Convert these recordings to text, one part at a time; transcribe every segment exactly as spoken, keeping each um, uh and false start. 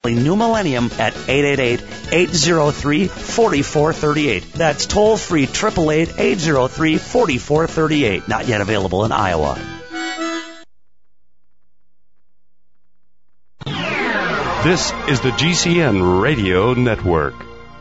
exactly New Millennium at eight eight eight, eight zero three, four four three eight. That's toll-free, eight eight eight, eight zero three, four four three eight. Not yet available in Iowa. This is the G C N Radio Network.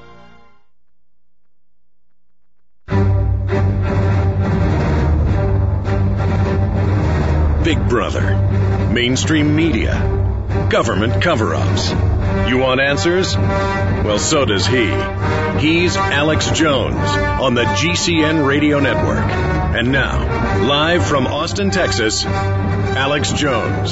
Big Brother, mainstream media, government cover-ups. You want answers? Well, so does he. He's Alex Jones on the G C N Radio Network. And now, live from Austin, Texas, Alex Jones.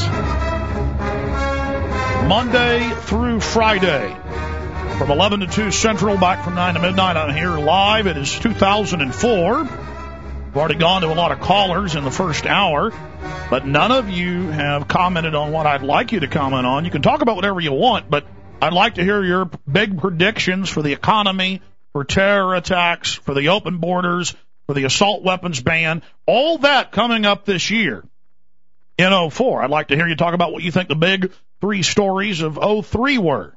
Monday through Friday, from eleven to two Central, back from nine to midnight. I'm here live. It is two thousand four. We've already gone to a lot of callers in the first hour, but none of you have commented on what I'd like you to comment on. You can talk about whatever you want, but I'd like to hear your big predictions for the economy, for terror attacks, for the open borders, for the assault weapons ban, all that coming up this year in oh four. I'd like to hear you talk about what you think the big three stories of oh three were.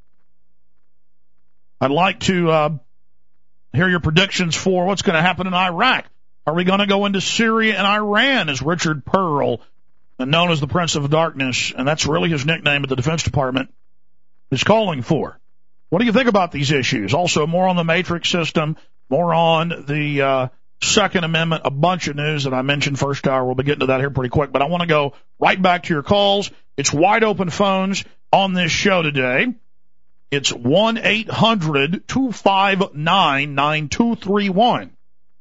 I'd like to uh, hear your predictions for what's going to happen in Iraq. Are we going to go into Syria and Iran, as Richard Pearl, known as the Prince of Darkness, and that's really his nickname at the Defense Department, is calling for? What do you think about these issues? Also, more on the Matrix system, more on the uh, Second Amendment, a bunch of news that I mentioned first hour. We'll be getting to that here pretty quick, but I want to go right back to your calls. It's wide open phones on this show today. It's one eight hundred, two five nine, nine two three one.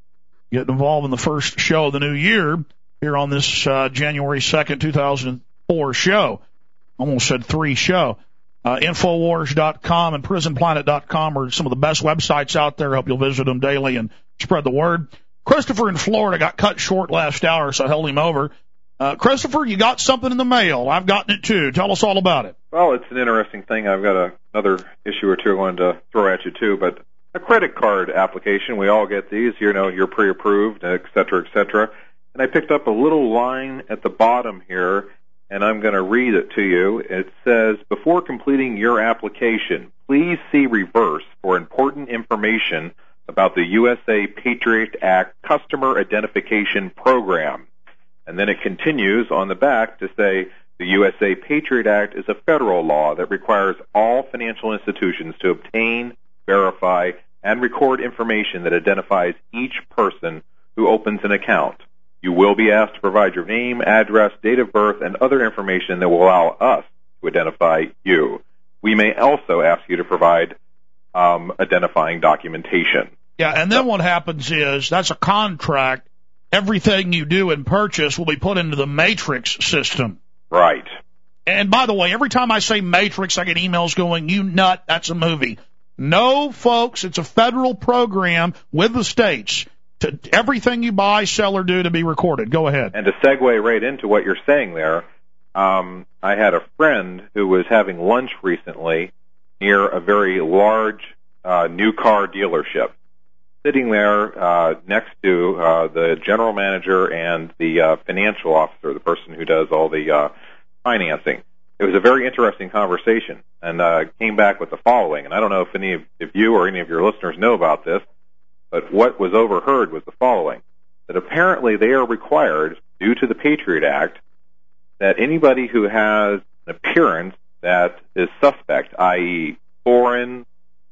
Get involved in the first show of the new year here on this uh, January second, two thousand four show. Almost said three show. Uh, Infowars dot com and Prison Planet dot com are some of the best websites out there. I hope you'll visit them daily and spread the word. Christopher in Florida got cut short last hour, so I held him over. Uh, Christopher, you got something in the mail. I've gotten it, too. Tell us all about it. Well, it's an interesting thing. I've got a, another issue or two I wanted to throw at you, too, but a credit card application. We all get these. You know, you're pre-approved, et cetera, et cetera. And I picked up a little line at the bottom here, and I'm going to read it to you. It says, before completing your application, please see reverse for important information about the U S A Patriot Act Customer Identification Program. And then it continues on the back to say, the U S A Patriot Act is a federal law that requires all financial institutions to obtain, verify, and record information that identifies each person who opens an account. You will be asked to provide your name, address, date of birth, and other information that will allow us to identify you. We may also ask you to provide um, identifying documentation. Yeah, and then what happens is, that's a contract. Everything you do and purchase will be put into the Matrix system. Right. And by the way, every time I say Matrix, I get emails going, you nut, that's a movie. No, folks, it's a federal program with the states. To everything you buy, sell, or do to be recorded. Go ahead. And to segue right into what you're saying there, um, I had a friend who was having lunch recently near a very large uh, new car dealership, sitting there uh, next to uh, the general manager and the uh, financial officer, the person who does all the uh, financing. It was a very interesting conversation, and uh, came back with the following. And I don't know if any of if you or any of your listeners know about this, but what was overheard was the following, that apparently they are required, due to the Patriot Act, that anybody who has an appearance that is suspect, that is foreign,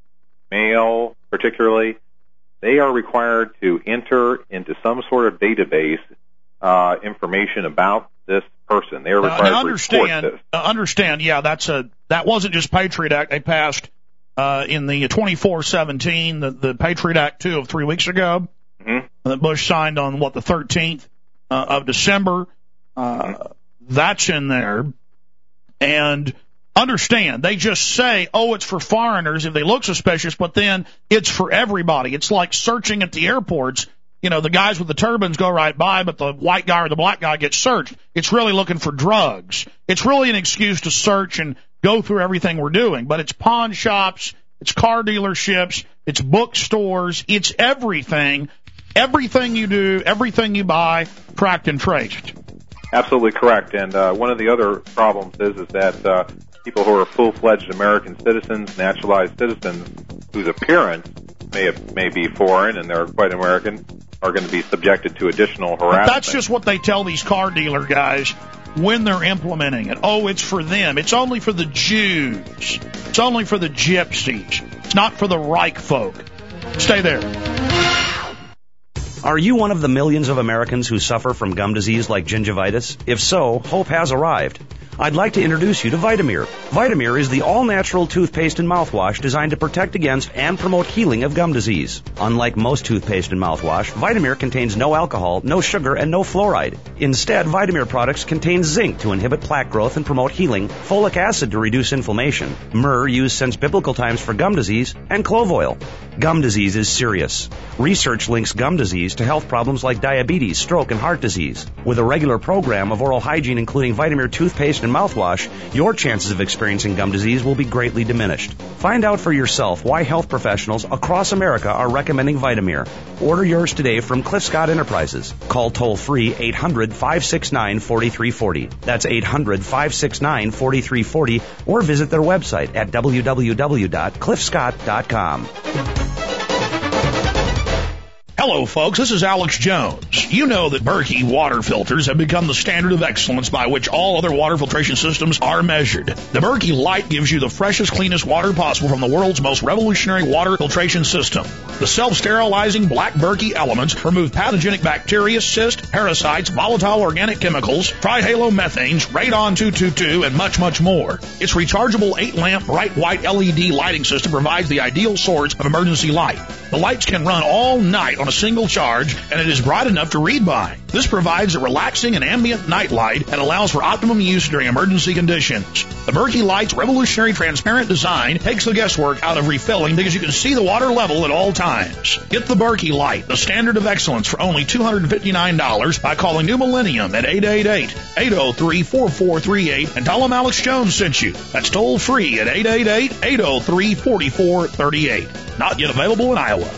male particularly, they are required to enter into some sort of database uh, information about this person. They are required now, to understand, report this. Uh, understand, yeah, that's a that wasn't just Patriot Act. They passed uh, in the twenty-four seventeen, the, the Patriot Act two of three weeks ago, mm-hmm. that Bush signed on, what, the thirteenth uh, of December. Uh, mm-hmm. That's in there. And understand, they just say, oh, it's for foreigners if they look suspicious, but then it's for everybody. It's like searching at the airports. You know, the guys with the turbans go right by, but the white guy or the black guy gets searched. It's really looking for drugs. It's really an excuse to search and go through everything we're doing. But it's pawn shops, it's car dealerships, it's bookstores, it's everything. Everything you do, everything you buy, tracked and traced. Absolutely correct. And uh, one of the other problems is, is that uh, people who are full-fledged American citizens, naturalized citizens, whose appearance may have, may be foreign and they're quite American, are going to be subjected to additional harassment. That's just what they tell these car dealer guys when they're implementing it. Oh, it's for them. It's only for the Jews. It's only for the gypsies. It's not for the Reich folk. Stay there. Are you one of the millions of Americans who suffer from gum disease like gingivitis? If so, hope has arrived. I'd like to introduce you to Vitamir. Vitamir is the all-natural toothpaste and mouthwash designed to protect against and promote healing of gum disease. Unlike most toothpaste and mouthwash, Vitamir contains no alcohol, no sugar, and no fluoride. Instead, Vitamir products contain zinc to inhibit plaque growth and promote healing, folic acid to reduce inflammation, myrrh used since biblical times for gum disease, and clove oil. Gum disease is serious. Research links gum disease to health problems like diabetes, stroke, and heart disease. With a regular program of oral hygiene including Vitamir toothpaste and mouthwash, your chances of experiencing gum disease will be greatly diminished. Find out for yourself why health professionals across America are recommending Vitamir. Order yours today from Cliff Scott Enterprises. Call toll-free eight hundred, five six nine, four three four zero. That's eight hundred, five six nine, four three four zero, or visit their website at w w w dot cliff scott dot com. Hello, folks. This is Alex Jones. You know that Berkey water filters have become the standard of excellence by which all other water filtration systems are measured. The Berkey Light gives you the freshest, cleanest water possible from the world's most revolutionary water filtration system. The self-sterilizing black Berkey elements remove pathogenic bacteria, cysts, parasites, volatile organic chemicals, trihalomethanes, radon two twenty-two, and much, much more. Its rechargeable eight-lamp bright white L E D lighting system provides the ideal source of emergency light. The lights can run all night on a single charge, and it is bright enough to read by. This provides a relaxing and ambient night light and allows for optimum use during emergency conditions. The Berkey Light's revolutionary transparent design takes the guesswork out of refilling because you can see the water level at all times. Get the Berkey Light, the standard of excellence, for only two hundred fifty-nine dollars by calling New Millennium at eight eight eight, eight oh three, four four three eight and tell them Alex Jones sent you. That's toll free at eight eight eight, eight oh three, four four three eight. Not yet available in Iowa.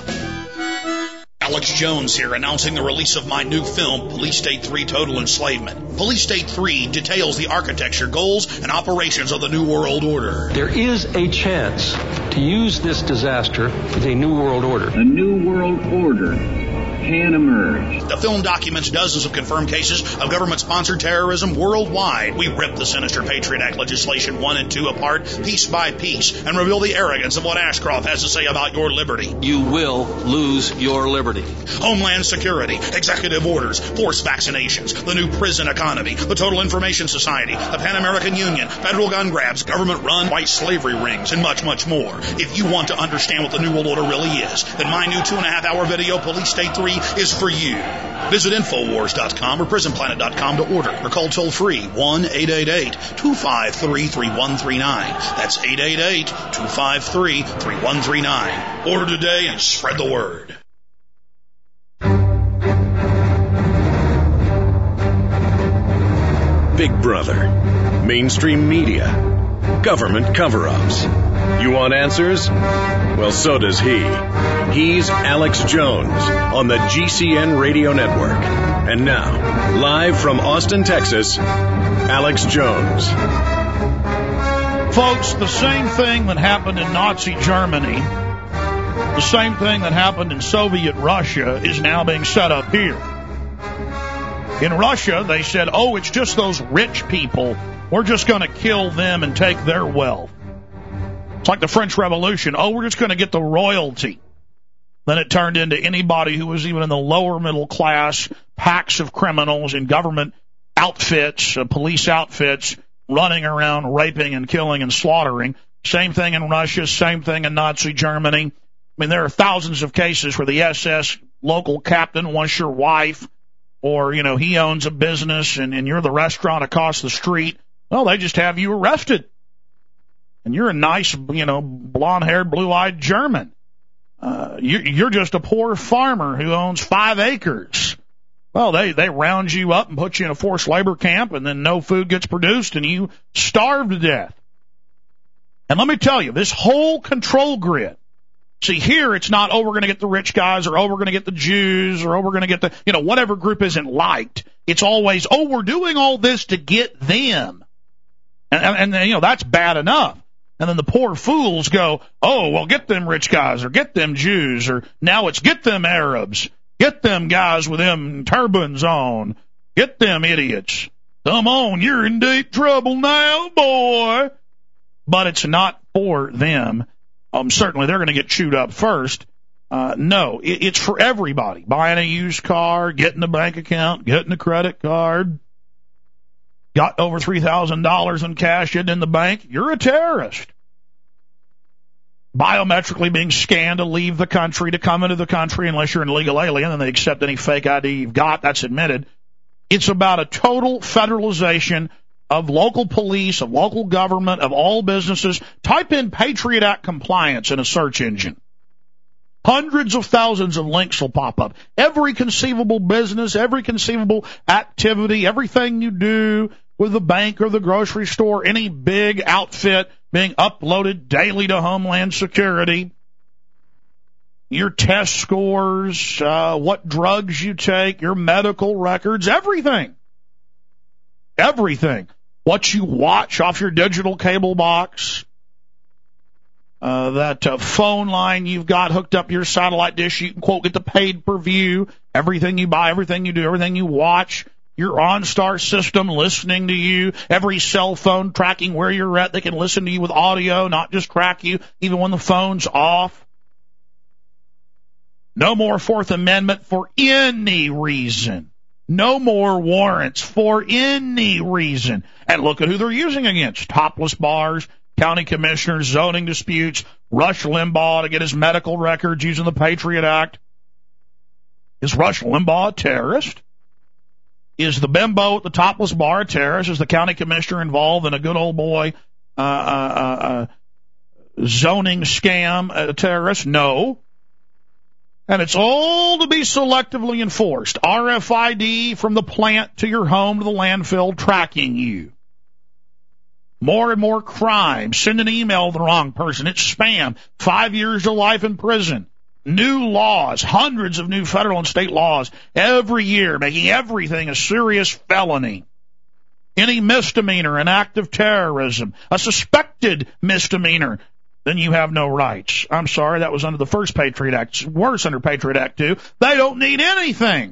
Alex Jones here, announcing the release of my new film, Police State three Total Enslavement. Police State three details the architecture, goals, and operations of the New World Order. There is a chance to use this disaster as a New World Order. A New World Order can emerge. The film documents dozens of confirmed cases of government-sponsored terrorism worldwide. We rip the sinister Patriot Act legislation one and two apart, piece by piece, and reveal the arrogance of what Ashcroft has to say about your liberty. You will lose your liberty. Homeland Security, executive orders, forced vaccinations, the new prison economy, the Total Information Society, the Pan American Union, federal gun grabs, government-run white slavery rings, and much, much more. If you want to understand what the New World Order really is, then my new two-and-a-half-hour video, Police State three, is for you. Visit Infowars dot com or Prison Planet dot com to order, or call toll-free one eight eight eight, two five three, three one three nine. That's eight eight eight, two five three, three one three nine. Order today and spread the word. Big Brother, mainstream media, government cover-ups. You want answers? Well, so does he. He's Alex Jones on the G C N Radio Network. And now, live from Austin, Texas, Alex Jones. Folks, the same thing that happened in Nazi Germany, the same thing that happened in Soviet Russia is now being set up here. In Russia, they said, oh, it's just those rich people. We're just going to kill them and take their wealth. It's like the French Revolution. Oh, we're just going to get the royalty. Then it turned into anybody who was even in the lower middle class, packs of criminals in government outfits, uh, police outfits, running around raping and killing and slaughtering. Same thing in Russia, same thing in Nazi Germany. I mean, there are thousands of cases where the S S local captain wants your wife, or, you know, he owns a business and, and you're the restaurant across the street. Well, they just have you arrested. And you're a nice, you know, blonde-haired, blue-eyed German. Uh, you, you're just a poor farmer who owns five acres. Well, they, they round you up and put you in a forced labor camp, and then no food gets produced, and you starve to death. And let me tell you, this whole control grid, see, here it's not, oh, we're going to get the rich guys, or, oh, we're going to get the Jews, or, oh, we're going to get the, you know, whatever group isn't liked. It's always, oh, we're doing all this to get them. And, and, and, you know, that's bad enough. And then the poor fools go, oh, well, get them rich guys, or get them Jews, or now it's get them Arabs, get them guys with them turbans on, get them idiots. Come on, you're in deep trouble now, boy. But it's not for them. Um, certainly they're going to get chewed up first. Uh, no, it, it's for everybody. Buying a used car, getting a bank account, getting a credit card. Got over three thousand dollars in cash in the bank, you're a terrorist. Biometrically being scanned to leave the country, to come into the country, unless you're an illegal alien and they accept any fake I D you've got, that's admitted. It's about a total federalization of local police, of local government, of all businesses. Type in Patriot Act compliance in a search engine. Hundreds of thousands of links will pop up. Every conceivable business, every conceivable activity, everything you do with the bank or the grocery store, any big outfit being uploaded daily to Homeland Security. Your test scores, uh, what drugs you take, your medical records, everything. Everything. What you watch off your digital cable box. Uh, that uh, phone line you've got hooked up to your satellite dish, you can, quote, get the paid per view. Everything you buy, everything you do, everything you watch. Your OnStar system listening to you. Every cell phone tracking where you're at. They can listen to you with audio, not just track you, even when the phone's off. No more Fourth Amendment for any reason. No more warrants for any reason. And look at who they're using against. Topless bars, county commissioners, zoning disputes, Rush Limbaugh to get his medical records using the Patriot Act. Is Rush Limbaugh a terrorist? Is the bimbo at the topless bar a terrorist? Is the county commissioner involved in a good old boy uh, uh, uh, zoning scam a terrorist? No. And it's all to be selectively enforced. R F I D from the plant to your home to the landfill tracking you. More and more crime. Send an email to the wrong person. It's spam. Five years to life in prison. New laws, hundreds of new federal and state laws every year, making everything a serious felony. Any misdemeanor, an act of terrorism, a suspected misdemeanor, then you have no rights. I'm sorry, that was under the first Patriot Act. It's worse under Patriot Act two. They don't need anything.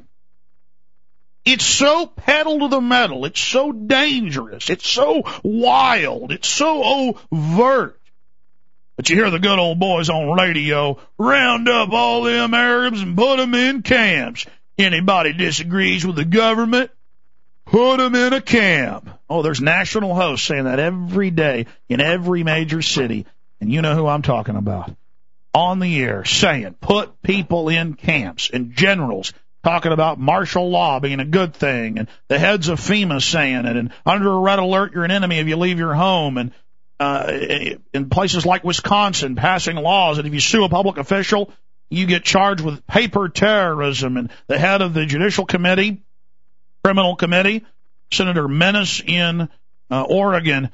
It's so pedal to the metal. It's so dangerous. It's so wild. It's so overt. But you hear the good old boys on radio, round up all them Arabs and put them in camps. Anybody disagrees with the government, put them in a camp. Oh, there's national hosts saying that every day in every major city. And you know who I'm talking about. On the air saying, put people in camps, and generals talking about martial law being a good thing, and the heads of FEMA saying it, and under a red alert you're an enemy if you leave your home, and uh in places like Wisconsin passing laws that if you sue a public official, you get charged with paper terrorism. And the head of the Judicial Committee, Criminal Committee, Senator Menace in uh, Oregon,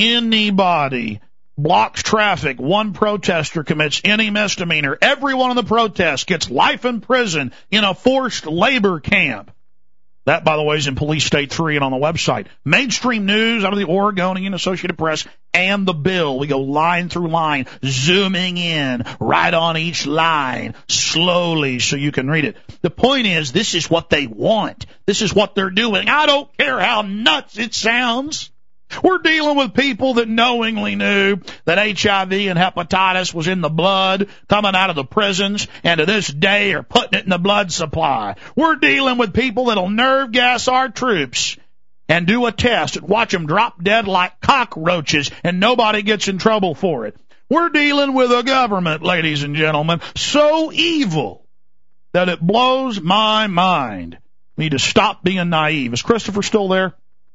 anybody blocks traffic, one protester commits any misdemeanor, everyone in the protest gets life in prison in a forced labor camp. That, by the way, is in Police State three and on the website. Mainstream news out of the Oregonian Associated Press and the bill. We go line through line, zooming in, right on each line, slowly so you can read it. The point is, this is what they want. This is what they're doing. I don't care how nuts it sounds. We're dealing with people that knowingly knew that H I V and hepatitis was in the blood coming out of the prisons, and to this day are putting it in the blood supply. We're dealing with people that'll nerve gas our troops and do a test and watch them drop dead like cockroaches, and nobody gets in trouble for it. We're dealing with a government, ladies and gentlemen, so evil that it blows my mind. We need to stop being naive. Is Christopher still there?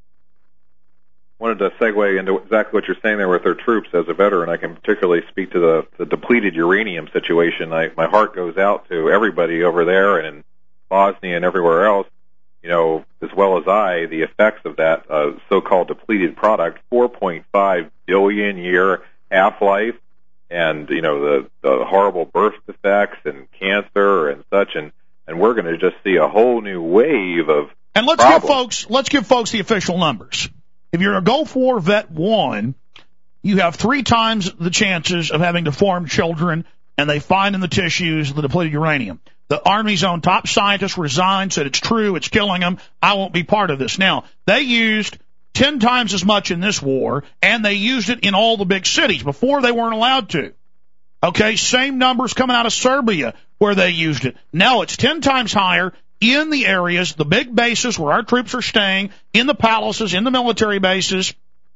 Wanted to segue into exactly what you're saying there with their troops. As a veteran, I can particularly speak to the, the depleted uranium situation. I, my heart goes out to everybody over there and in Bosnia and everywhere else, you know, as well as I, the effects of that uh, so-called depleted product, four point five billion year half-life, and, you know, the, the horrible birth defects and cancer and such, and, and we're going to just see a whole new wave of And let's problems. give folks, let's give folks the official numbers. If you're a Gulf War Vet one, you have three times the chances of having deformed children, and they find in the tissues the depleted uranium. The Army's own top scientist resigned, said it's true, it's killing them, I won't be part of this. Now, they used ten times as much in this war, and they used it in all the big cities. Before, they weren't allowed to. Okay, same numbers coming out of Serbia where they used it. Now it's ten times higher in the areas, the big bases where our troops are staying, in the palaces, in the military bases,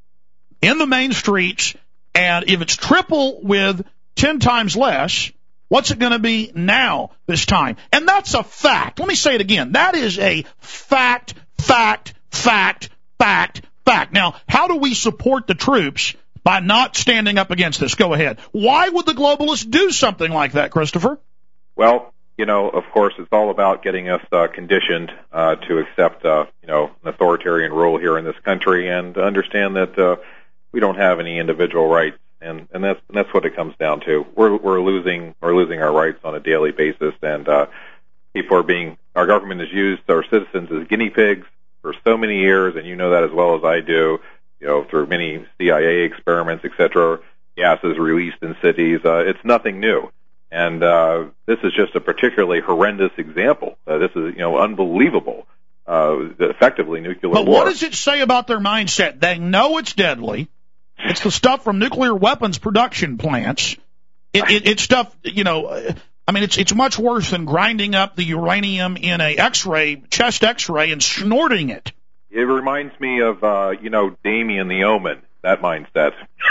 in the main streets, and if it's triple with ten times less, what's it going to be now this time? And that's a fact. Let me say it again. That is a fact, fact, fact, fact, fact. Now, how do we support the troops by not standing up against this? Go ahead. Why would the globalists do something like that, Christopher? Well, you know, of course, it's all about getting us uh, conditioned uh, to accept, uh, you know, an authoritarian rule here in this country and understand that uh, we don't have any individual rights, and, and that's and that's what it comes down to. We're we're losing we're losing our rights on a daily basis, and uh, people are being our government has used our citizens as guinea pigs for so many years, and you know that as well as I do. You know, through many C I A experiments, et cetera, gases released in cities. Uh, it's nothing new. And uh, this is just a particularly horrendous example. Uh, this is, you know, unbelievable, uh, effectively nuclear but war. But what does it say about their mindset? They know it's deadly. It's the stuff from nuclear weapons production plants. It, it, it's stuff, you know, I mean, it's it's much worse than grinding up the uranium in a X-ray, chest X-ray, and snorting it. It reminds me of, uh, you know, Damien the Omen, that mindset,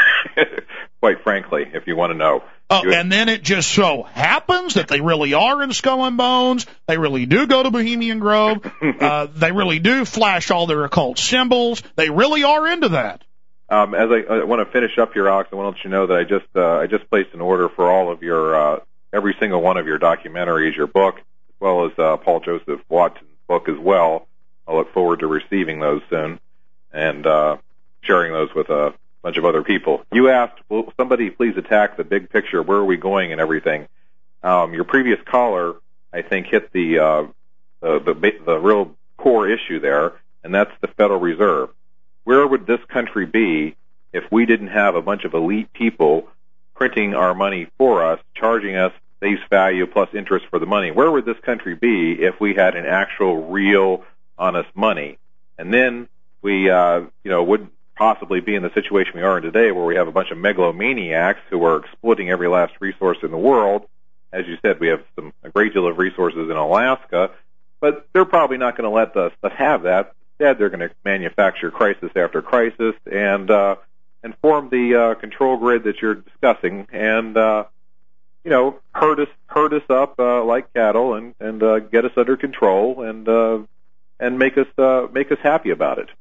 quite frankly, if you want to know. Oh, and then it just so happens that they really are in Skull and Bones. They really do go to Bohemian Grove. uh, they really do flash all their occult symbols. They really are into that. Um, as I, I want to finish up here, Alex, I want to let you know that I just uh, I just placed an order for all of your, uh, every single one of your documentaries, your book, as well as uh, Paul Joseph Watson's book as well. I look forward to receiving those soon and uh, sharing those with a bunch of other people. You asked, will somebody please attack the big picture? Where are we going and everything? Um, your previous caller, I think, hit the, uh, the the the real core issue there, and that's the Federal Reserve. Where would this country be if we didn't have a bunch of elite people printing our money for us, charging us face value plus interest for the money? Where would this country be if we had an actual, real, honest money? And then we, uh, you know, wouldn't possibly be in the situation we are in today, where we have a bunch of megalomaniacs who are exploiting every last resource in the world. As you said, we have some a great deal of resources in Alaska, but they're probably not going to let us have that. Instead, they're going to manufacture crisis after crisis and uh, and form the uh, control grid that you're discussing, and uh, you know, herd us herd us up uh, like cattle, and and uh, get us under control, and uh, and make us uh, make us happy about it.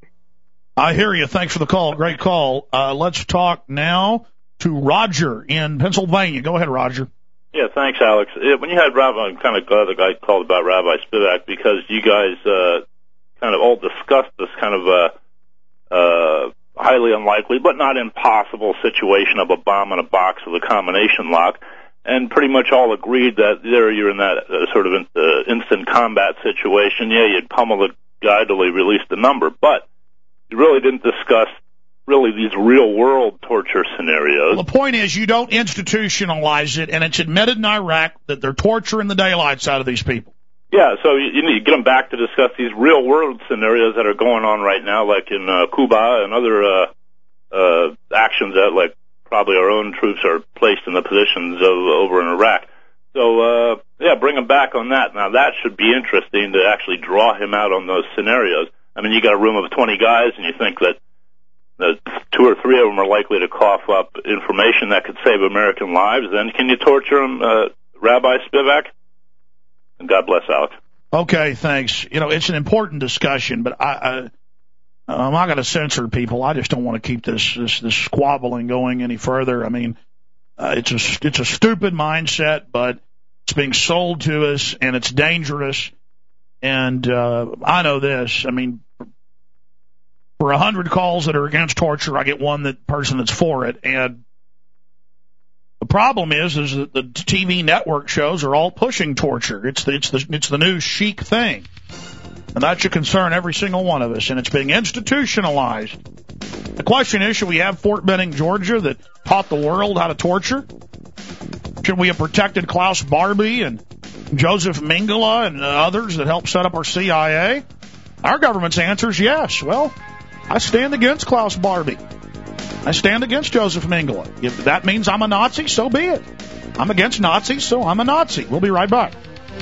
I hear you. Thanks for the call. Great call. Uh, let's talk now to Roger in Pennsylvania. Go ahead, Roger. Yeah, thanks, Alex. When you had Rabbi, I'm kind of glad the guy called about Rabbi Spivak, because you guys uh, kind of all discussed this kind of uh, uh, highly unlikely but not impossible situation of a bomb in a box with a combination lock, and pretty much all agreed that there you're in that uh, sort of in, uh, instant combat situation. Yeah, you'd pummel the guy till he released the number, but you really didn't discuss really these real-world torture scenarios. Well, the point is you don't institutionalize it, and it's admitted in Iraq that they're torturing the daylights out of these people. Yeah, so you, you need to get them back to discuss these real-world scenarios that are going on right now, like in uh, Cuba and other uh, uh, actions that, like, probably our own troops are placed in the positions of, over in Iraq. So, uh, yeah, bring him back on that. Now, that should be interesting to actually draw him out on those scenarios. I mean, you got a room of twenty guys, and you think that that two or three of them are likely to cough up information that could save American lives. Then can you torture them, uh, Rabbi Spivak? And God bless, Alex. Okay, thanks. You know, it's an important discussion, but I, I, I'm not going to censor people. I just don't want to keep this, this, this squabbling going any further. I mean, uh, it's a, it's a stupid mindset, but it's being sold to us, and it's dangerous. And uh, I know this. I mean, for a hundred calls that are against torture, I get one that person that's for it. And the problem is, is that the T V network shows are all pushing torture. It's the, it's the, it's the new chic thing. And that should concern every single one of us, and it's being institutionalized. The question is, should we have Fort Benning, Georgia, that taught the world how to torture? Should we have protected Klaus Barbie and Joseph Mengele and others that helped set up our C I A? Our government's answer is yes. Well, I stand against Klaus Barbie. I stand against Joseph Mengele. If that means I'm a Nazi, so be it. I'm against Nazis, so I'm a Nazi. We'll be right back.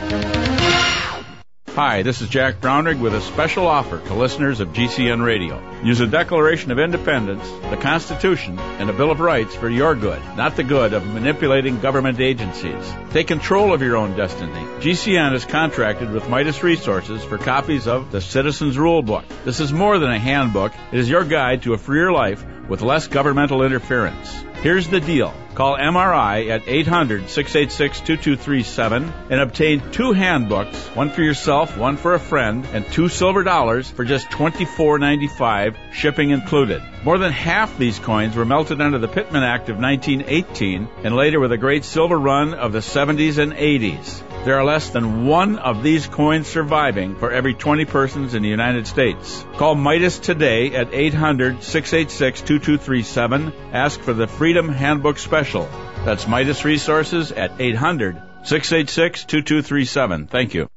Hi, this is Jack Brownrigg with a special offer to listeners of G C N Radio. Use the Declaration of Independence, the Constitution, and the Bill of Rights for your good, not the good of manipulating government agencies. Take control of your own destiny. G C N is contracted with Midas Resources for copies of the Citizens Rule Book. This is more than a handbook. It is your guide to a freer life with less governmental interference. Here's the deal. Call M R I at eight hundred, six eight six, two two three seven and obtain two handbooks, one for yourself, one for a friend, and two silver dollars for just twenty-four ninety-five, shipping included. More than half these coins were melted under the Pittman Act of nineteen eighteen and later with a great silver run of the seventies and eighties. There are less than one of these coins surviving for every twenty persons in the United States. Call Midas today at eight hundred, six eight six, two two three seven. Ask for the Freedom Handbook Special. That's Midas Resources at eight hundred, six eight six, two two three seven. Thank you.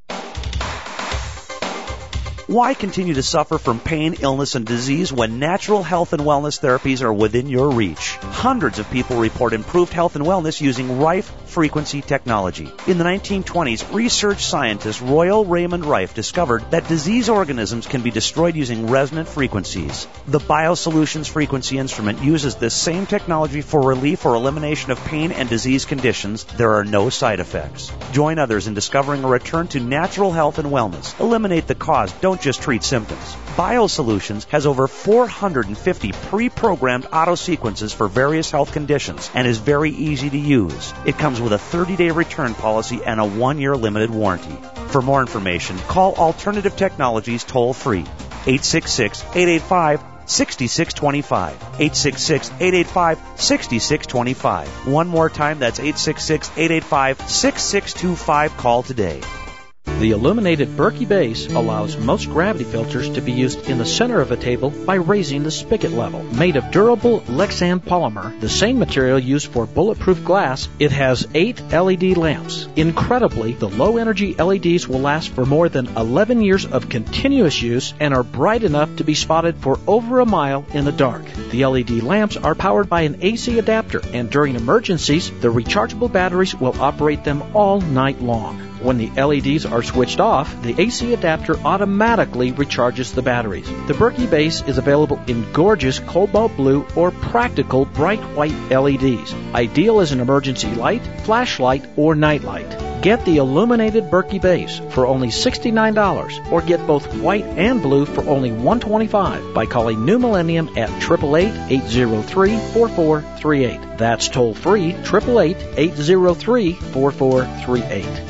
Why continue to suffer from pain, illness, and disease when natural health and wellness therapies are within your reach? Hundreds of people report improved health and wellness using Rife frequency technology. In the nineteen twenties, research scientist Royal Raymond Rife discovered that disease organisms can be destroyed using resonant frequencies. The BioSolutions frequency instrument uses this same technology for relief or elimination of pain and disease conditions. There are no side effects. Join others in discovering a return to natural health and wellness. Eliminate the cause. Don't just treat symptoms. BioSolutions has over four hundred fifty pre-programmed auto sequences for various health conditions and is very easy to use. It comes with a thirty-day return policy and a one-year limited warranty. For more information, call Alternative Technologies toll-free, eight six six, eight eight five, six six two five, eight six six, eight eight five, six six two five. One more time, that's eight six six, eight eight five, six six two five. Call today. The illuminated Berkey base allows most gravity filters to be used in the center of a table by raising the spigot level. Made of durable Lexan polymer, the same material used for bulletproof glass, it has eight L E D lamps. Incredibly, the low-energy L E Ds will last for more than eleven years of continuous use and are bright enough to be spotted for over a mile in the dark. The L E D lamps are powered by an A C adapter, and during emergencies, the rechargeable batteries will operate them all night long. When the L E Ds are switched off, the A C adapter automatically recharges the batteries. The Berkey base is available in gorgeous cobalt blue or practical bright white L E Ds, ideal as an emergency light, flashlight, or nightlight. Get the illuminated Berkey base for only sixty-nine dollars, or get both white and blue for only one hundred twenty-five dollars by calling New Millennium at eight eight eight, eight zero three, four four three eight. That's toll free, eight eight eight, eight zero three, four four three eight.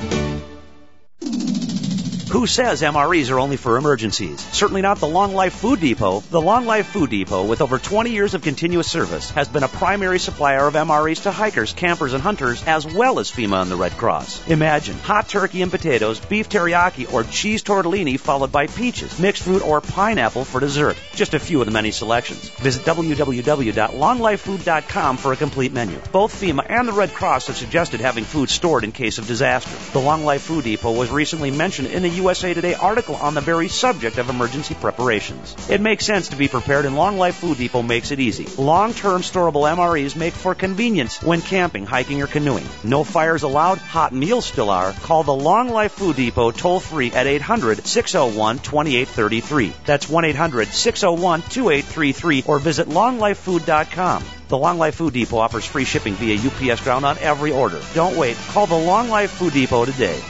Who says M R Es are only for emergencies? Certainly not the Long Life Food Depot. The Long Life Food Depot, with over twenty years of continuous service, has been a primary supplier of M R Es to hikers, campers, and hunters, as well as FEMA and the Red Cross. Imagine hot turkey and potatoes, beef teriyaki, or cheese tortellini, followed by peaches, mixed fruit, or pineapple for dessert. Just a few of the many selections. Visit w w w dot long life food dot com for a complete menu. Both FEMA and the Red Cross have suggested having food stored in case of disaster. The Long Life Food Depot was recently mentioned in a U S A Today article on the very subject of emergency preparations. It makes sense to be prepared, and Long Life Food Depot makes it easy. Long-term storable M R Es make for convenience when camping, hiking, or canoeing. No fires allowed, hot meals still are. Call the Long Life Food Depot toll-free at eight hundred, six oh one, two eight three three. That's one eight hundred, six oh one, two eight three three, or visit long life food dot com. The Long Life Food Depot offers free shipping via U P S ground on every order. Don't wait. Call the Long Life Food Depot today.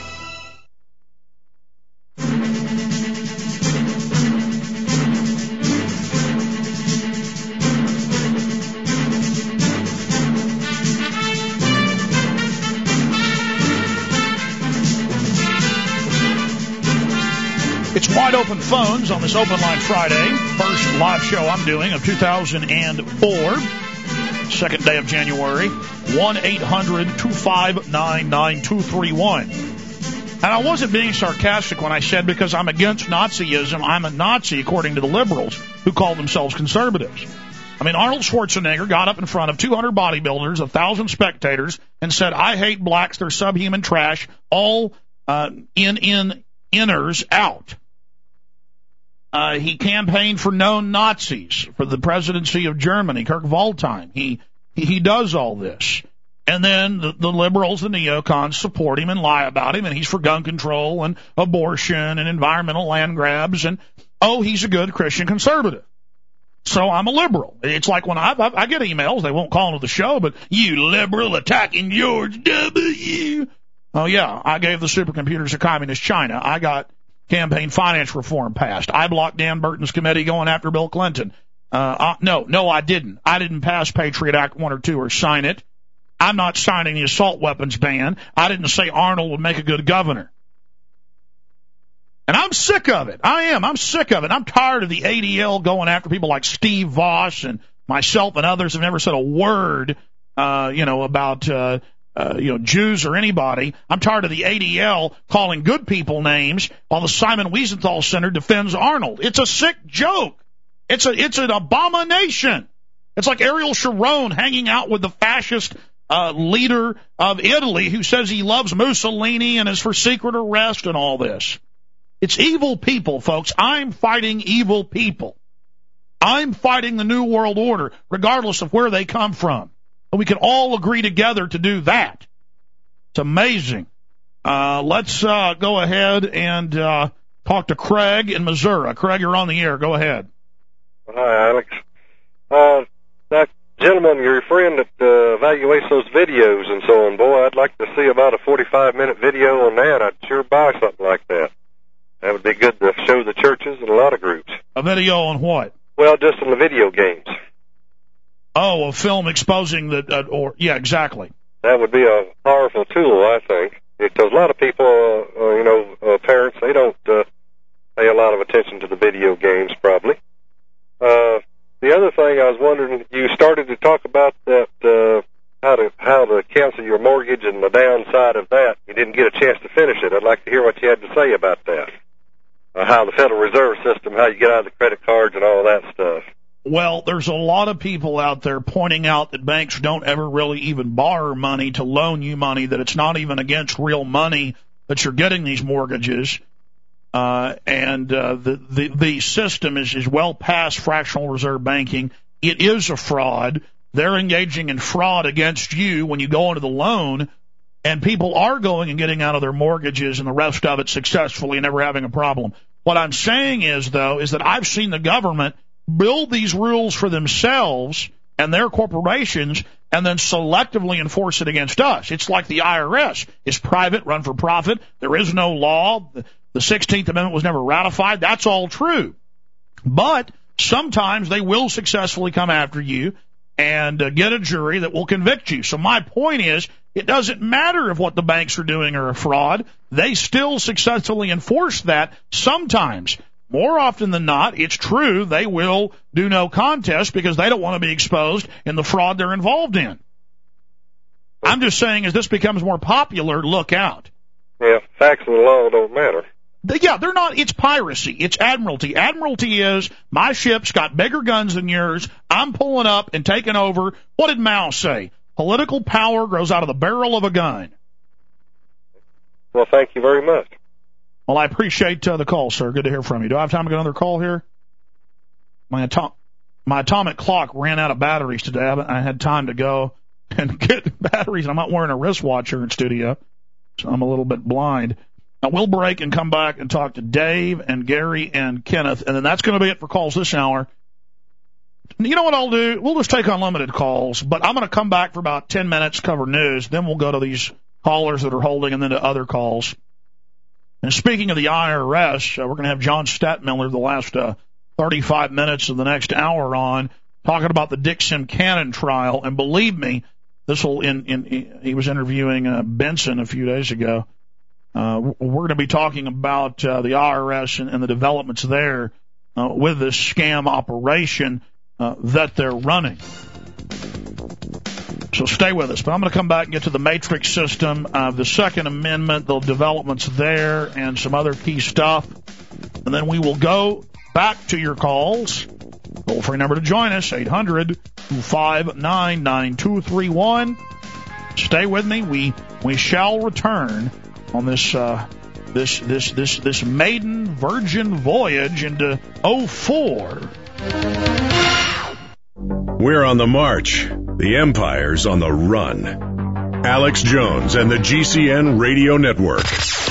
It's Wide Open Phones on this Open Line Friday. First live show I'm doing of two thousand four. Second day of January. one eight hundred, two five nine, nine two three one. And I wasn't being sarcastic when I said because I'm against Nazism, I'm a Nazi, according to the liberals who call themselves conservatives. I mean, Arnold Schwarzenegger got up in front of two hundred bodybuilders, one thousand spectators, and said, I hate blacks, they're subhuman trash, all uh, in, in, inners out. Uh, he campaigned for known Nazis for the presidency of Germany, Kirk Waldheim. He, he, he does all this. And then the, the liberals, the neocons, support him and lie about him, and he's for gun control and abortion and environmental land grabs, and, oh, he's a good Christian conservative. So I'm a liberal. It's like when I, I, I get emails, they won't call into the show, but you liberal attacking George W. Oh, yeah, I gave the supercomputers to communist China. I got campaign finance reform passed. I blocked Dan Burton's committee going after Bill Clinton. Uh, uh, no, no, I didn't. I didn't pass Patriot Act one or two or sign it. I'm not signing the assault weapons ban. I didn't say Arnold would make a good governor. And I'm sick of it. I am. I'm sick of it. I'm tired of the A D L going after people like Steve Voss, and myself and others have never said a word, uh, you know, about, uh, uh, you know, Jews or anybody. I'm tired of the A D L calling good people names while the Simon Wiesenthal Center defends Arnold. It's a sick joke. It's a, it's an abomination. It's like Ariel Sharon hanging out with the fascist uh, leader of Italy who says he loves Mussolini and is for secret arrest and all this. It's evil people, folks. I'm fighting evil people. I'm fighting the New World Order, regardless of where they come from. And we can all agree together to do that. It's amazing. Uh, let's uh, go ahead and uh, talk to Craig in Missouri. Craig, you're on the air. Go ahead. Hi, Alex. Uh, that gentleman, your friend that uh, evaluates those videos and so on, boy, I'd like to see about a forty-five minute video on that. I'd sure buy something like that. That would be good to show the churches and a lot of groups. A video on what? Well, just on the video games. Oh, a film exposing the, uh, or, yeah, exactly. That would be a powerful tool, I think, because a lot of people, uh, uh, you know, uh, parents, they don't uh, pay a lot of attention to the video games, probably. Uh, the other thing I was wondering, you started to talk about that, uh, how to how to cancel your mortgage and the downside of that. You didn't get a chance to finish it. I'd like to hear what you had to say about that. Uh, how the Federal Reserve System, how you get out of the credit cards and all that stuff. Well, there's a lot of people out there pointing out that banks don't ever really even borrow money to loan you money, that it's not even against real money that you're getting these mortgages. Uh, and uh, the, the, the system is, is well past fractional reserve banking. It is a fraud. They're engaging in fraud against you when you go into the loan, and people are going and getting out of their mortgages and the rest of it successfully and never having a problem. What I'm saying is, though, is that I've seen the government build these rules for themselves and their corporations and then selectively enforce it against us. It's like the I R S. It's private, run for profit. There is no law. The sixteenth Amendment was never ratified. That's all true. But sometimes they will successfully come after you and uh, get a jury that will convict you. So my point is, it doesn't matter if what the banks are doing are a fraud. They still successfully enforce that sometimes. More often than not, it's true, they will do no contest because they don't want to be exposed in the fraud they're involved in. I'm just saying, as this becomes more popular, look out. Yeah, facts of the law don't matter. Yeah, they're not. It's piracy. It's admiralty. Admiralty is, my ship's got bigger guns than yours. I'm pulling up and taking over. What did Mao say? Political power grows out of the barrel of a gun. Well, thank you very much. Well, I appreciate uh, the call, sir. Good to hear from you. Do I have time to get another call here? My, atom- my atomic clock ran out of batteries today. I, I had time to go and get batteries. I'm not wearing a wristwatch here in studio, so I'm a little bit blind. Now, we'll break and come back and talk to Dave and Gary and Kenneth, and then that's going to be it for calls this hour. You know what I'll do? We'll just take unlimited calls, but I'm going to come back for about ten minutes, cover news, then we'll go to these callers that are holding and then to other calls. And speaking of the I R S, uh, we're going to have John Stadtmiller the last uh, thirty-five minutes of the next hour on, talking about the Dick Simcannon trial. And believe me, this will in, in he was interviewing uh, Benson a few days ago. Uh, we're going to be talking about uh, the I R S and, and the developments there uh, with this scam operation uh, that they're running. So stay with us. But I'm going to come back and get to the matrix system of the Second Amendment, the developments there, and some other key stuff. And then we will go back to your calls. Toll-free number to join us, eight hundred, two five nine, nine two three one. Stay with me. We we shall return on this uh, this this this this maiden virgin voyage into oh four. We're on the march. The Empire's on the run. Alex Jones and the G C N Radio Network.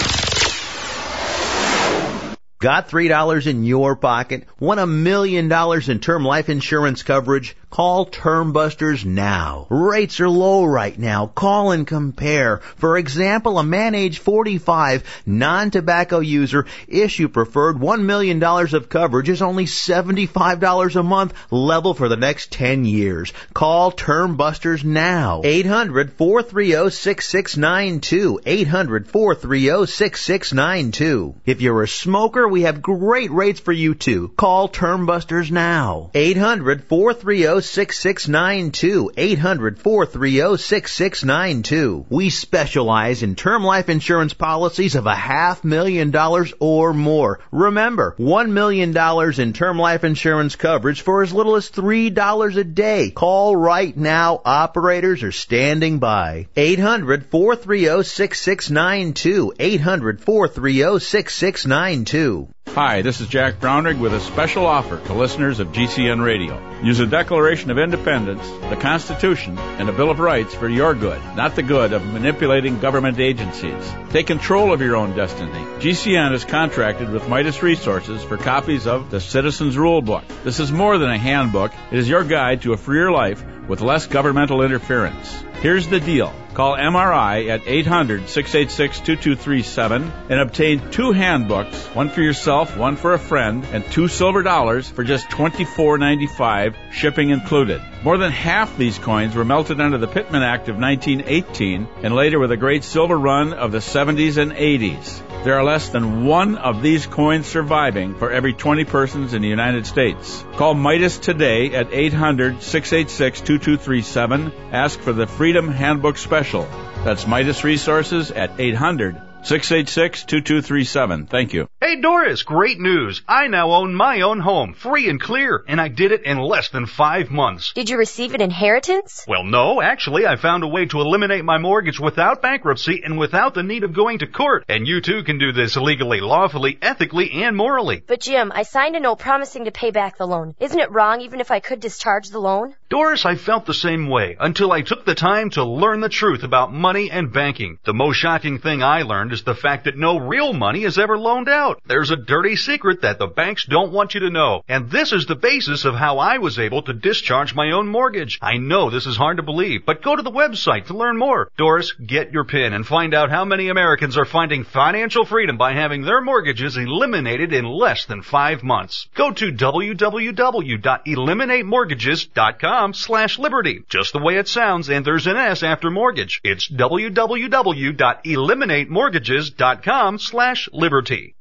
Got three dollars in your pocket? Want a million dollars in term life insurance coverage? Call Term Busters now. Rates are low right now. Call and compare. For example, a man age forty-five, non-tobacco user, issue preferred one million dollars of coverage is only seventy-five dollars a month, level for the next ten years. Call Term Busters now. eight hundred, four three zero, six six nine two. eight hundred, four three zero, six six nine two. If you're a smoker, we have great rates for you too. Call Term Busters now. eight hundred, four three zero, six six nine two. eight hundred, four three zero, six six nine two. We specialize in term life insurance policies of a half million dollars or more. Remember, one million dollars in term life insurance coverage for as little as three dollars a day. Call right now. Operators are standing by. eight hundred, four three zero, six six nine two. eight hundred, four three zero, six six nine two. Hi, this is Jack Brownrigg with a special offer to listeners of G C N Radio. Use a Declaration of Independence, the Constitution, and a Bill of Rights for your good, not the good of manipulating government agencies. Take control of your own destiny. G C N is contracted with Midas Resources for copies of the Citizens Rule Book. This is more than a handbook. It is your guide to a freer life with less governmental interference. Here's the deal. Call M R I at eight hundred, six eight six, two two three seven and obtain two handbooks, one for yourself, one for a friend, and two silver dollars for just twenty-four ninety-five, shipping included. More than half these coins were melted under the Pittman Act of nineteen eighteen and later with a great silver run of the seventies and eighties. There are less than one of these coins surviving for every twenty persons in the United States. Call Midas today at eight hundred, six eight six, two two three seven. Ask for the Freedom Handbook Special. That's Midas Resources at eight hundred, six eight six, two two three seven. Thank you. Hey, Doris, great news. I now own my own home, free and clear, and I did it in less than five months. Did you receive an inheritance? Well, no. Actually, I found a way to eliminate my mortgage without bankruptcy and without the need of going to court. And you, too, can do this legally, lawfully, ethically, and morally. But, Jim, I signed a note promising to pay back the loan. Isn't it wrong even if I could discharge the loan? Doris, I felt the same way until I took the time to learn the truth about money and banking. The most shocking thing I learned is the fact that no real money is ever loaned out. There's a dirty secret that the banks don't want you to know. And this is the basis of how I was able to discharge my own mortgage. I know this is hard to believe, but go to the website to learn more. Doris, get your pen and find out how many Americans are finding financial freedom by having their mortgages eliminated in less than five months. Go to w w w dot eliminate mortgages dot com slash liberty. Just the way it sounds, and there's an S after mortgage. It's w w w dot eliminate mortgages dot com slash liberty.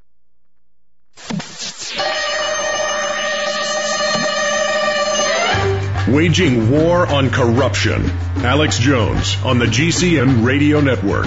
Waging war on corruption. Alex Jones on the G C N Radio Network.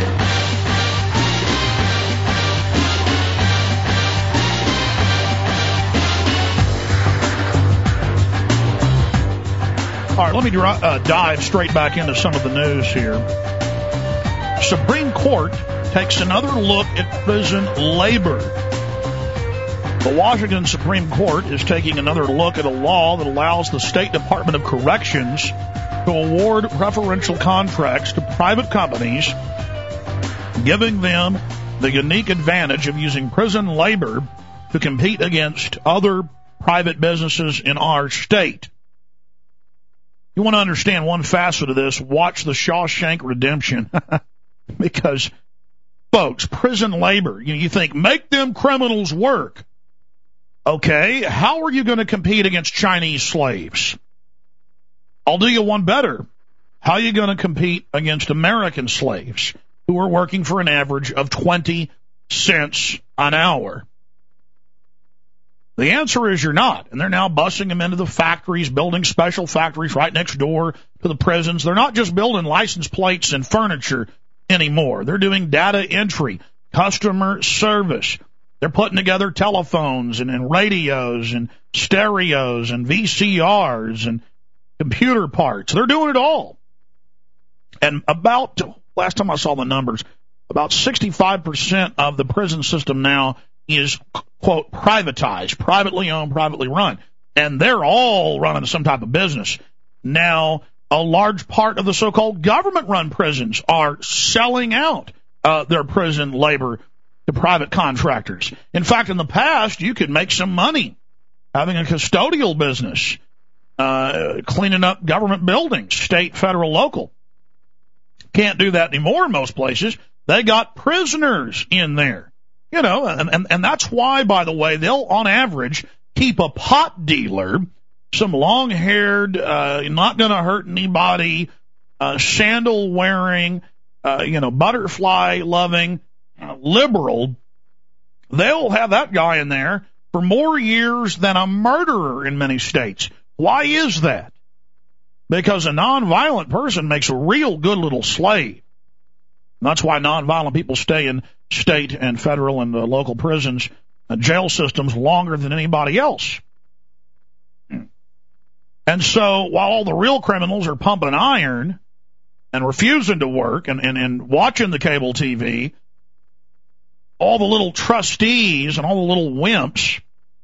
All right, let me uh, dive straight back into some of the news here. Supreme Court takes another look at prison labor. The Washington Supreme Court is taking another look at a law that allows the State Department of Corrections to award preferential contracts to private companies, giving them the unique advantage of using prison labor to compete against other private businesses in our state. You want to understand one facet of this, watch the Shawshank Redemption. Because, folks, prison labor, you, you think, make them criminals work. Okay, how are you going to compete against Chinese slaves? I'll do you one better. How are you going to compete against American slaves who are working for an average of twenty cents an hour? The answer is you're not. And they're now busing them into the factories, building special factories right next door to the prisons. They're not just building license plates and furniture anymore. They're doing data entry, customer service. They're putting together telephones and, and radios and stereos and V C Rs and computer parts. They're doing it all. And about, last time I saw the numbers, about sixty-five percent of the prison system now is, quote, privatized, privately owned, privately run. And they're all running some type of business. Now, a large part of the so-called government-run prisons are selling out uh, their prison labor to private contractors. In fact, in the past, you could make some money having a custodial business, uh, cleaning up government buildings, state, federal, local. Can't do that anymore in most places. They got prisoners in there. You know, and, and, and that's why, by the way, they'll, on average, keep a pot dealer, some long-haired, uh, not going to hurt anybody, uh, sandal-wearing, uh, you know, butterfly-loving, uh, liberal. They'll have that guy in there for more years than a murderer in many states. Why is that? Because a nonviolent person makes a real good little slave. That's why nonviolent people stay in state and federal and uh, local prisons, uh, jail systems longer than anybody else. And so while all the real criminals are pumping iron and refusing to work and, and, and watching the cable T V, all the little trustees and all the little wimps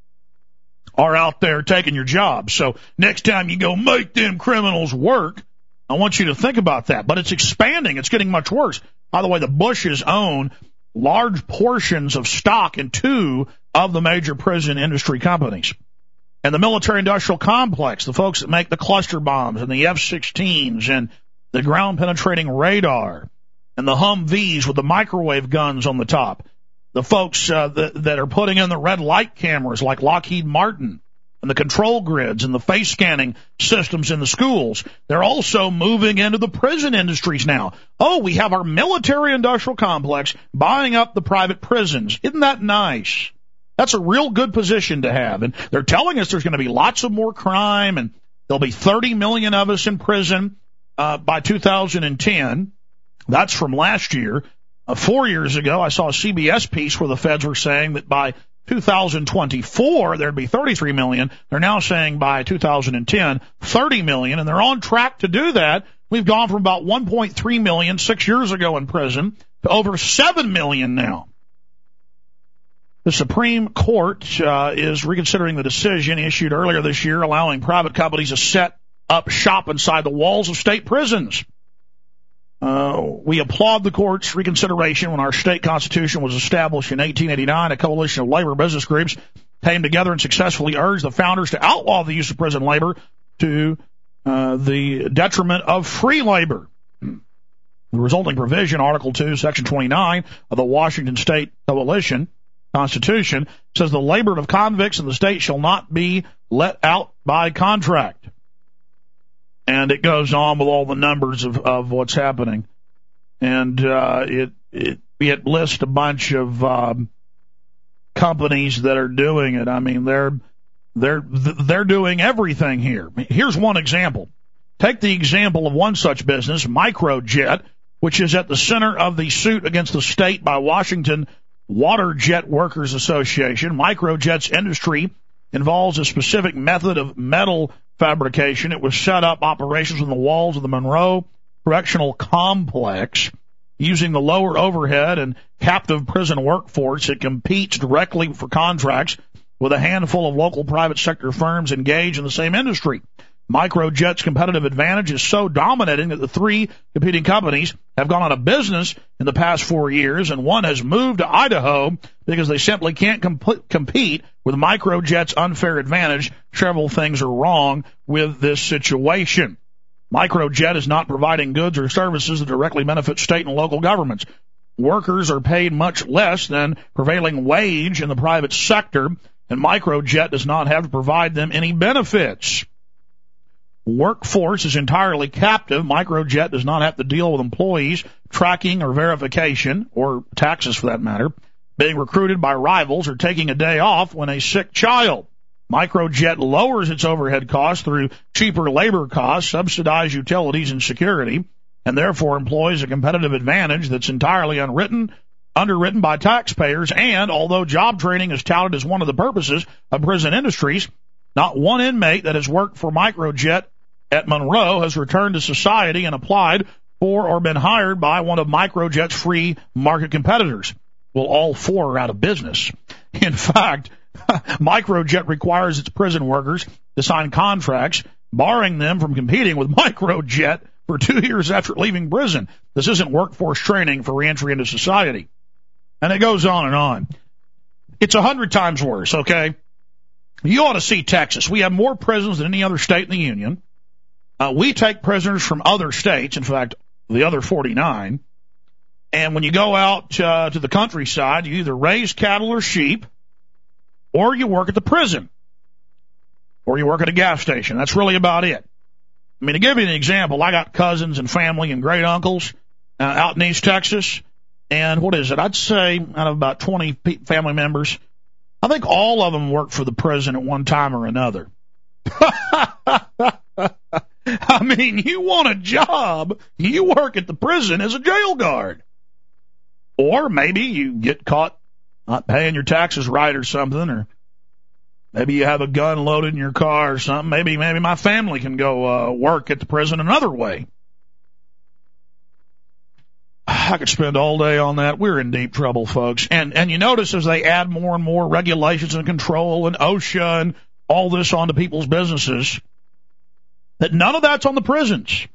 are out there taking your job. So next time you go make them criminals work, I want you to think about that. But it's expanding. It's getting much worse. By the way, the Bushes own large portions of stock in two of the major prison industry companies. And the military-industrial complex, the folks that make the cluster bombs and the F sixteens and the ground-penetrating radar and the Humvees with the microwave guns on the top, the folks uh, that, that are putting in the red light cameras like Lockheed Martin and the control grids and the face scanning systems in the schools, they're also moving into the prison industries now. Oh, we have our military-industrial complex buying up the private prisons. Isn't that nice? That's a real good position to have. And they're telling us there's going to be lots of more crime, and there'll be thirty million of us in prison uh, by two thousand ten. That's from last year. Uh, four years ago, I saw a C B S piece where the feds were saying that by two thousand twenty-four, there'd be thirty-three million. They're now saying by two thousand ten, thirty million, and they're on track to do that. We've gone from about one point three million six years ago in prison to over seven million now. The Supreme Court uh, is reconsidering the decision issued earlier this year allowing private companies to set up shop inside the walls of state prisons. Uh, we applaud the court's reconsideration. When our state constitution was established in eighteen eighty-nine, a coalition of labor business groups came together and successfully urged the founders to outlaw the use of prison labor to uh, the detriment of free labor. The resulting provision, Article two, Section twenty-nine of the Washington State Coalition Constitution, says the labor of convicts in the state shall not be let out by contract. And it goes on with all the numbers of, of what's happening. And uh, it, it it lists a bunch of um, companies that are doing it. I mean, they're they're they're doing everything here. Here's one example. Take the example of one such business, Microjet, which is at the center of the suit against the state by Washington Water Jet Workers Association. Microjet's industry involves a specific method of metal fabrication. It was set up operations in the walls of the Monroe Correctional Complex. Using the lower overhead and captive prison workforce, it competes directly for contracts with a handful of local private sector firms engaged in the same industry. Microjet's competitive advantage is so dominating that the three competing companies have gone out of business in the past four years, and one has moved to Idaho because they simply can't comp- compete with Microjet's unfair advantage. Several things are wrong with this situation. Microjet is not providing goods or services that directly benefit state and local governments. Workers are paid much less than prevailing wage in the private sector, and Microjet does not have to provide them any benefits. Workforce is entirely captive. Microjet does not have to deal with employees, tracking or verification, or taxes for that matter. being recruited by rivals or taking a day off when a sick child. Microjet lowers its overhead costs through cheaper labor costs, subsidized utilities, and security, and therefore employs a competitive advantage that's entirely unwritten, underwritten by taxpayers. And although job training is touted as one of the purposes of prison industries, not one inmate that has worked for Microjet at Monroe has returned to society and applied for or been hired by one of Microjet's free market competitors. Well, all four are out of business. In fact, Microjet requires its prison workers to sign contracts barring them from competing with Microjet for two years after leaving prison. This isn't workforce training for reentry into society. And it goes on and on. It's a hundred times worse, okay? You ought to see Texas. We have more prisons than any other state in the union. Uh, we take prisoners from other states, in fact, the other forty-nine. And when you go out uh, to the countryside, you either raise cattle or sheep, or you work at the prison, or you work at a gas station. That's really about it. I mean, to give you an example, I got cousins and family and great uncles uh, out in East Texas, and what is it? I'd say out of about twenty family members, I think all of them worked for the prison at one time or another. I mean, you want a job, you work at the prison as a jail guard. Or maybe you get caught not paying your taxes right or something, or maybe you have a gun loaded in your car or something. Maybe maybe my family can go uh, work at the prison another way. I could spend all day on that. We're in deep trouble, folks. And and you notice as they add more and more regulations and control and OSHA and all this onto people's businesses, that none of that's on the prisons.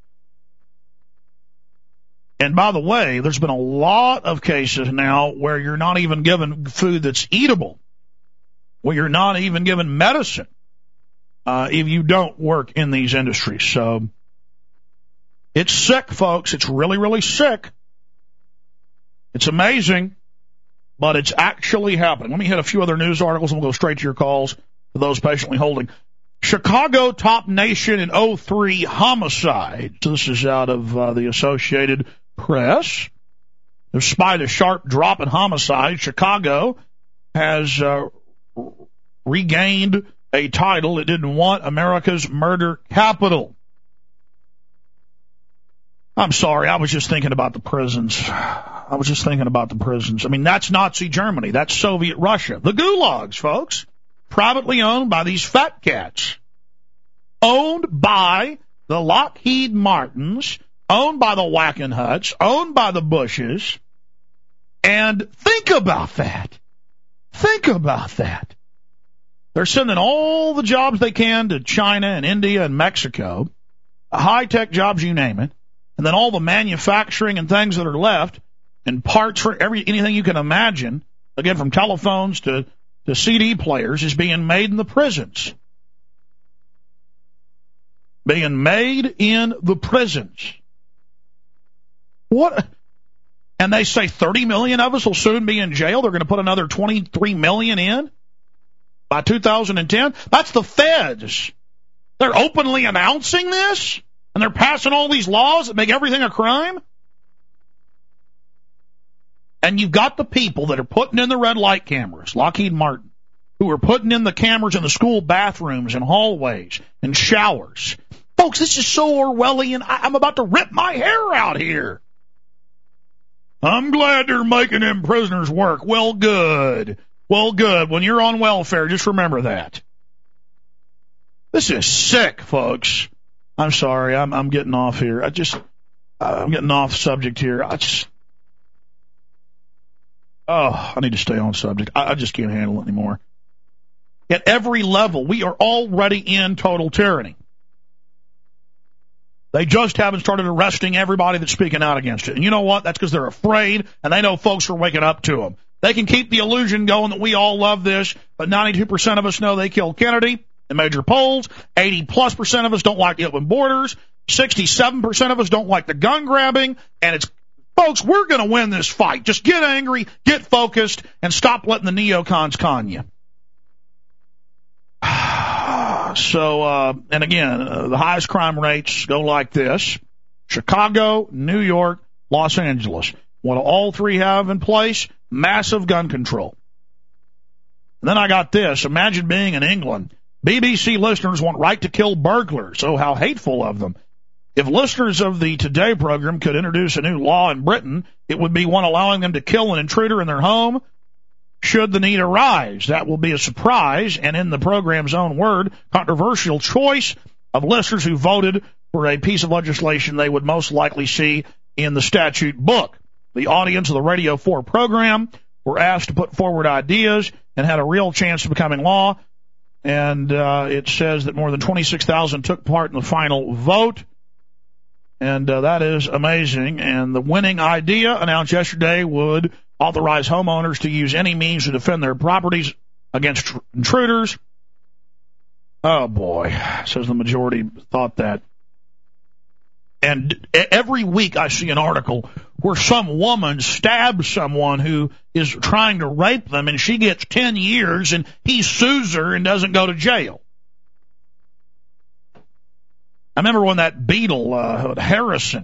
And by the way, there's been a lot of cases now where you're not even given food that's eatable, where you're not even given medicine uh, if you don't work in these industries. So it's sick, folks. It's really, really sick. It's amazing, but it's actually happening. Let me hit a few other news articles, and we'll go straight to your calls for those patiently holding. Chicago top nation in oh three homicide. So this is out of uh, the Associated Press. Despite a sharp drop in homicide, Chicago has uh, regained a title it didn't want, America's murder capital. I'm sorry, I was just thinking about the prisons. I was just thinking about the prisons. I mean, that's Nazi Germany. That's Soviet Russia. The gulags, folks. Privately owned by these fat cats. Owned by the Lockheed Martins. Owned by the Wackenhuts. Owned by the Bushes. And think about that. Think about that. They're sending all the jobs they can to China and India and Mexico. High-tech jobs, you name it. And then all the manufacturing and things that are left, and parts for every anything you can imagine, again, from telephones to, to C D players, is being made in the prisons. Being made in the prisons. What? And they say thirty million of us will soon be in jail. They're going to put another twenty-three million in by two thousand ten. That's the feds. They're openly announcing this, and they're passing all these laws that make everything a crime. And you've got the people that are putting in the red light cameras, Lockheed Martin, who are putting in the cameras in the school bathrooms and hallways and showers. Folks, this is so Orwellian, I'm about to rip my hair out here. I'm glad they're making them prisoners work. Well, good. Well, good. When you're on welfare, just remember that. This is sick, folks. I'm sorry, I'm, I'm getting off here. I just, uh, I'm getting off subject here. I just... Oh, I need to stay on subject. I, I just can't handle it anymore. At every level, we are already in total tyranny. They just haven't started arresting everybody that's speaking out against it. And you know what? That's because they're afraid, and they know folks are waking up to them. They can keep the illusion going that we all love this, but ninety-two percent of us know they killed Kennedy in major polls. eighty plus percent of us don't like the open borders. sixty-seven percent of us don't like the gun grabbing, and it's folks, we're going to win this fight. Just get angry, get focused, and stop letting the neocons con you. So, uh, and again, uh, the highest crime rates go like this. Chicago, New York, Los Angeles. What do all three have in place? Massive gun control. And then I got this. Imagine being in England. B B C listeners want right to kill burglars. Oh, how hateful of them. If listeners of the Today program could introduce a new law in Britain, it would be one allowing them to kill an intruder in their home should the need arise. That will be a surprise, and in the program's own word, controversial choice of listeners who voted for a piece of legislation they would most likely see in the statute book. The audience of the Radio four program were asked to put forward ideas and had a real chance of becoming law, and uh, it says that more than twenty-six thousand took part in the final vote, and uh, that is amazing. And the winning idea announced yesterday would authorize homeowners to use any means to defend their properties against tr- intruders. Oh, boy, says the majority thought that. And every week I see an article where some woman stabs someone who is trying to rape them, and she gets ten years, and he sues her and doesn't go to jail. I remember when that Beatle, uh, Harrison,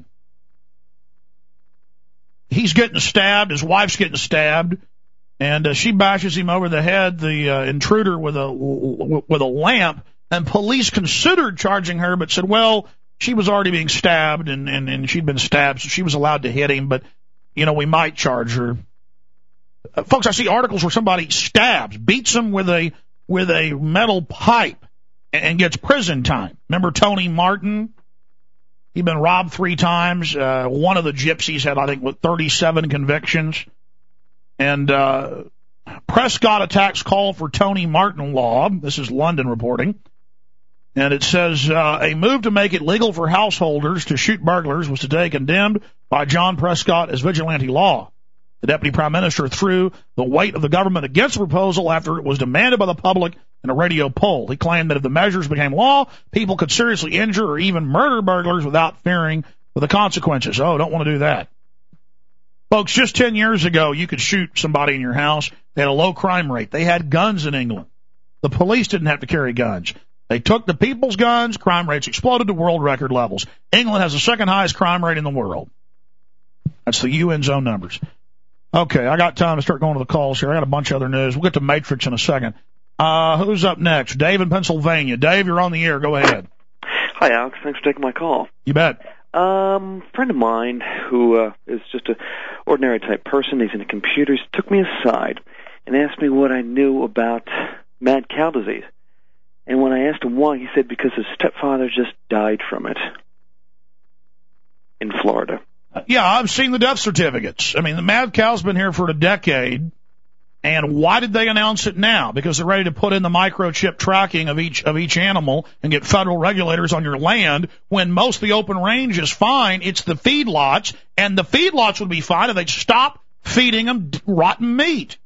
he's getting stabbed, his wife's getting stabbed, and uh, she bashes him over the head, the uh, intruder, with a with a lamp, and police considered charging her, but said, well, she was already being stabbed, and, and, and she'd been stabbed, so she was allowed to hit him, but, you know, we might charge her. Uh, folks, I see articles where somebody stabs, beats him with a with a metal pipe, and, and gets prison time. Remember Tony Martin? He'd been robbed three times. Uh, one of the gypsies had, I think, what, thirty-seven convictions. And uh, Prescott attacks call for Tony Martin law. This is London reporting. And it says, uh, a move to make it legal for householders to shoot burglars was today condemned by John Prescott as vigilante law. The Deputy Prime Minister threw the weight of the government against the proposal after it was demanded by the public in a radio poll. He claimed that if the measures became law, people could seriously injure or even murder burglars without fearing for the consequences. Oh, don't want to do that. Folks, just ten years ago, you could shoot somebody in your house. They had a low crime rate. They had guns in England. The police didn't have to carry guns. They took the people's guns, crime rates exploded to world record levels. England has the second highest crime rate in the world. That's the U N's own numbers. Okay, I got time to start going to the calls here. I got a bunch of other news. We'll get to Matrix in a second. Uh, who's up next? Dave in Pennsylvania. Dave, you're on the air. Go ahead. Hi, Alex. Thanks for taking my call. You bet. Um, a friend of mine who uh, is just a ordinary type person, he's into computers, took me aside and asked me what I knew about mad cow disease. And when I asked him why, he said because his stepfather just died from it in Florida. Yeah, I've seen the death certificates. I mean, the mad cow's been here for a decade. And why did they announce it now? Because they're ready to put in the microchip tracking of each of each animal and get federal regulators on your land when most of the open range is fine. It's the feedlots, and the feedlots would be fine if they'd stop feeding them rotten meat.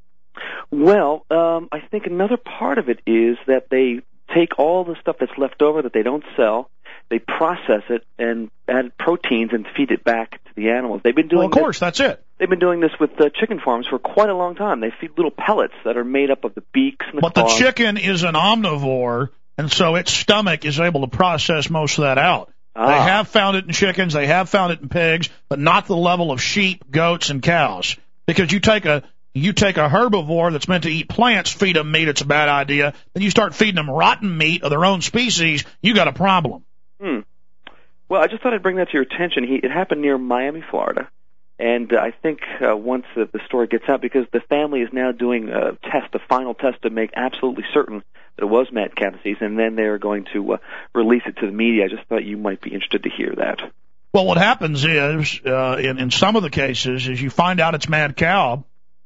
Well, um, I think another part of it is that they take all the stuff that's left over that they don't sell, they process it and add proteins and feed it back to the animals. They've been doing well, of course, this, that's it. They've been doing this with uh, chicken farms for quite a long time. They feed little pellets that are made up of the beaks and the But claws. the chicken is an omnivore, and so its stomach is able to process most of that out. Ah. They have found it in chickens, they have found it in pigs, but not the level of sheep, goats, and cows. Because you take a You take a herbivore that's meant to eat plants, feed them meat, it's a bad idea. Then you start feeding them rotten meat of their own species, you got a problem. Hmm. Well, I just thought I'd bring that to your attention. He, it happened near Miami, Florida. And uh, I think uh, once uh, the story gets out, because the family is now doing a test, a final test to make absolutely certain that it was mad cow disease, and then they're going to uh, release it to the media. I just thought you might be interested to hear that. Well, what happens is, uh, in, in some of the cases, is you find out it's mad cow.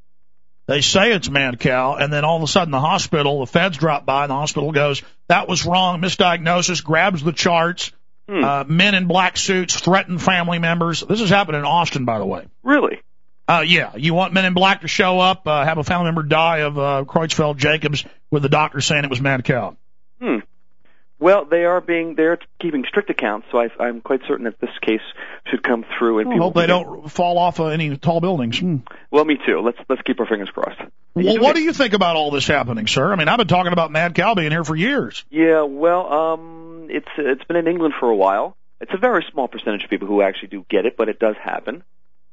They say it's mad cow, and then all of a sudden the hospital, the feds drop by, and the hospital goes, that was wrong, misdiagnosis, grabs the charts, hmm. uh, men in black suits threaten family members. This has happened in Austin, by the way. Really? Uh, yeah. You want men in black to show up, uh, have a family member die of uh, Creutzfeldt-Jacobs with the doctor saying it was mad cow. Hmm. Well, they are being, they're keeping strict accounts, so I, I'm quite certain that this case should come through. And I hope they don't fall off of any tall buildings. Hmm. Well, me too. Let's let's keep our fingers crossed. Well, what do you think about all this happening, sir? I mean, I've been talking about mad cow being here for years. Yeah, well, um, it's it's been in England for a while. It's a very small percentage of people who actually do get it, but it does happen.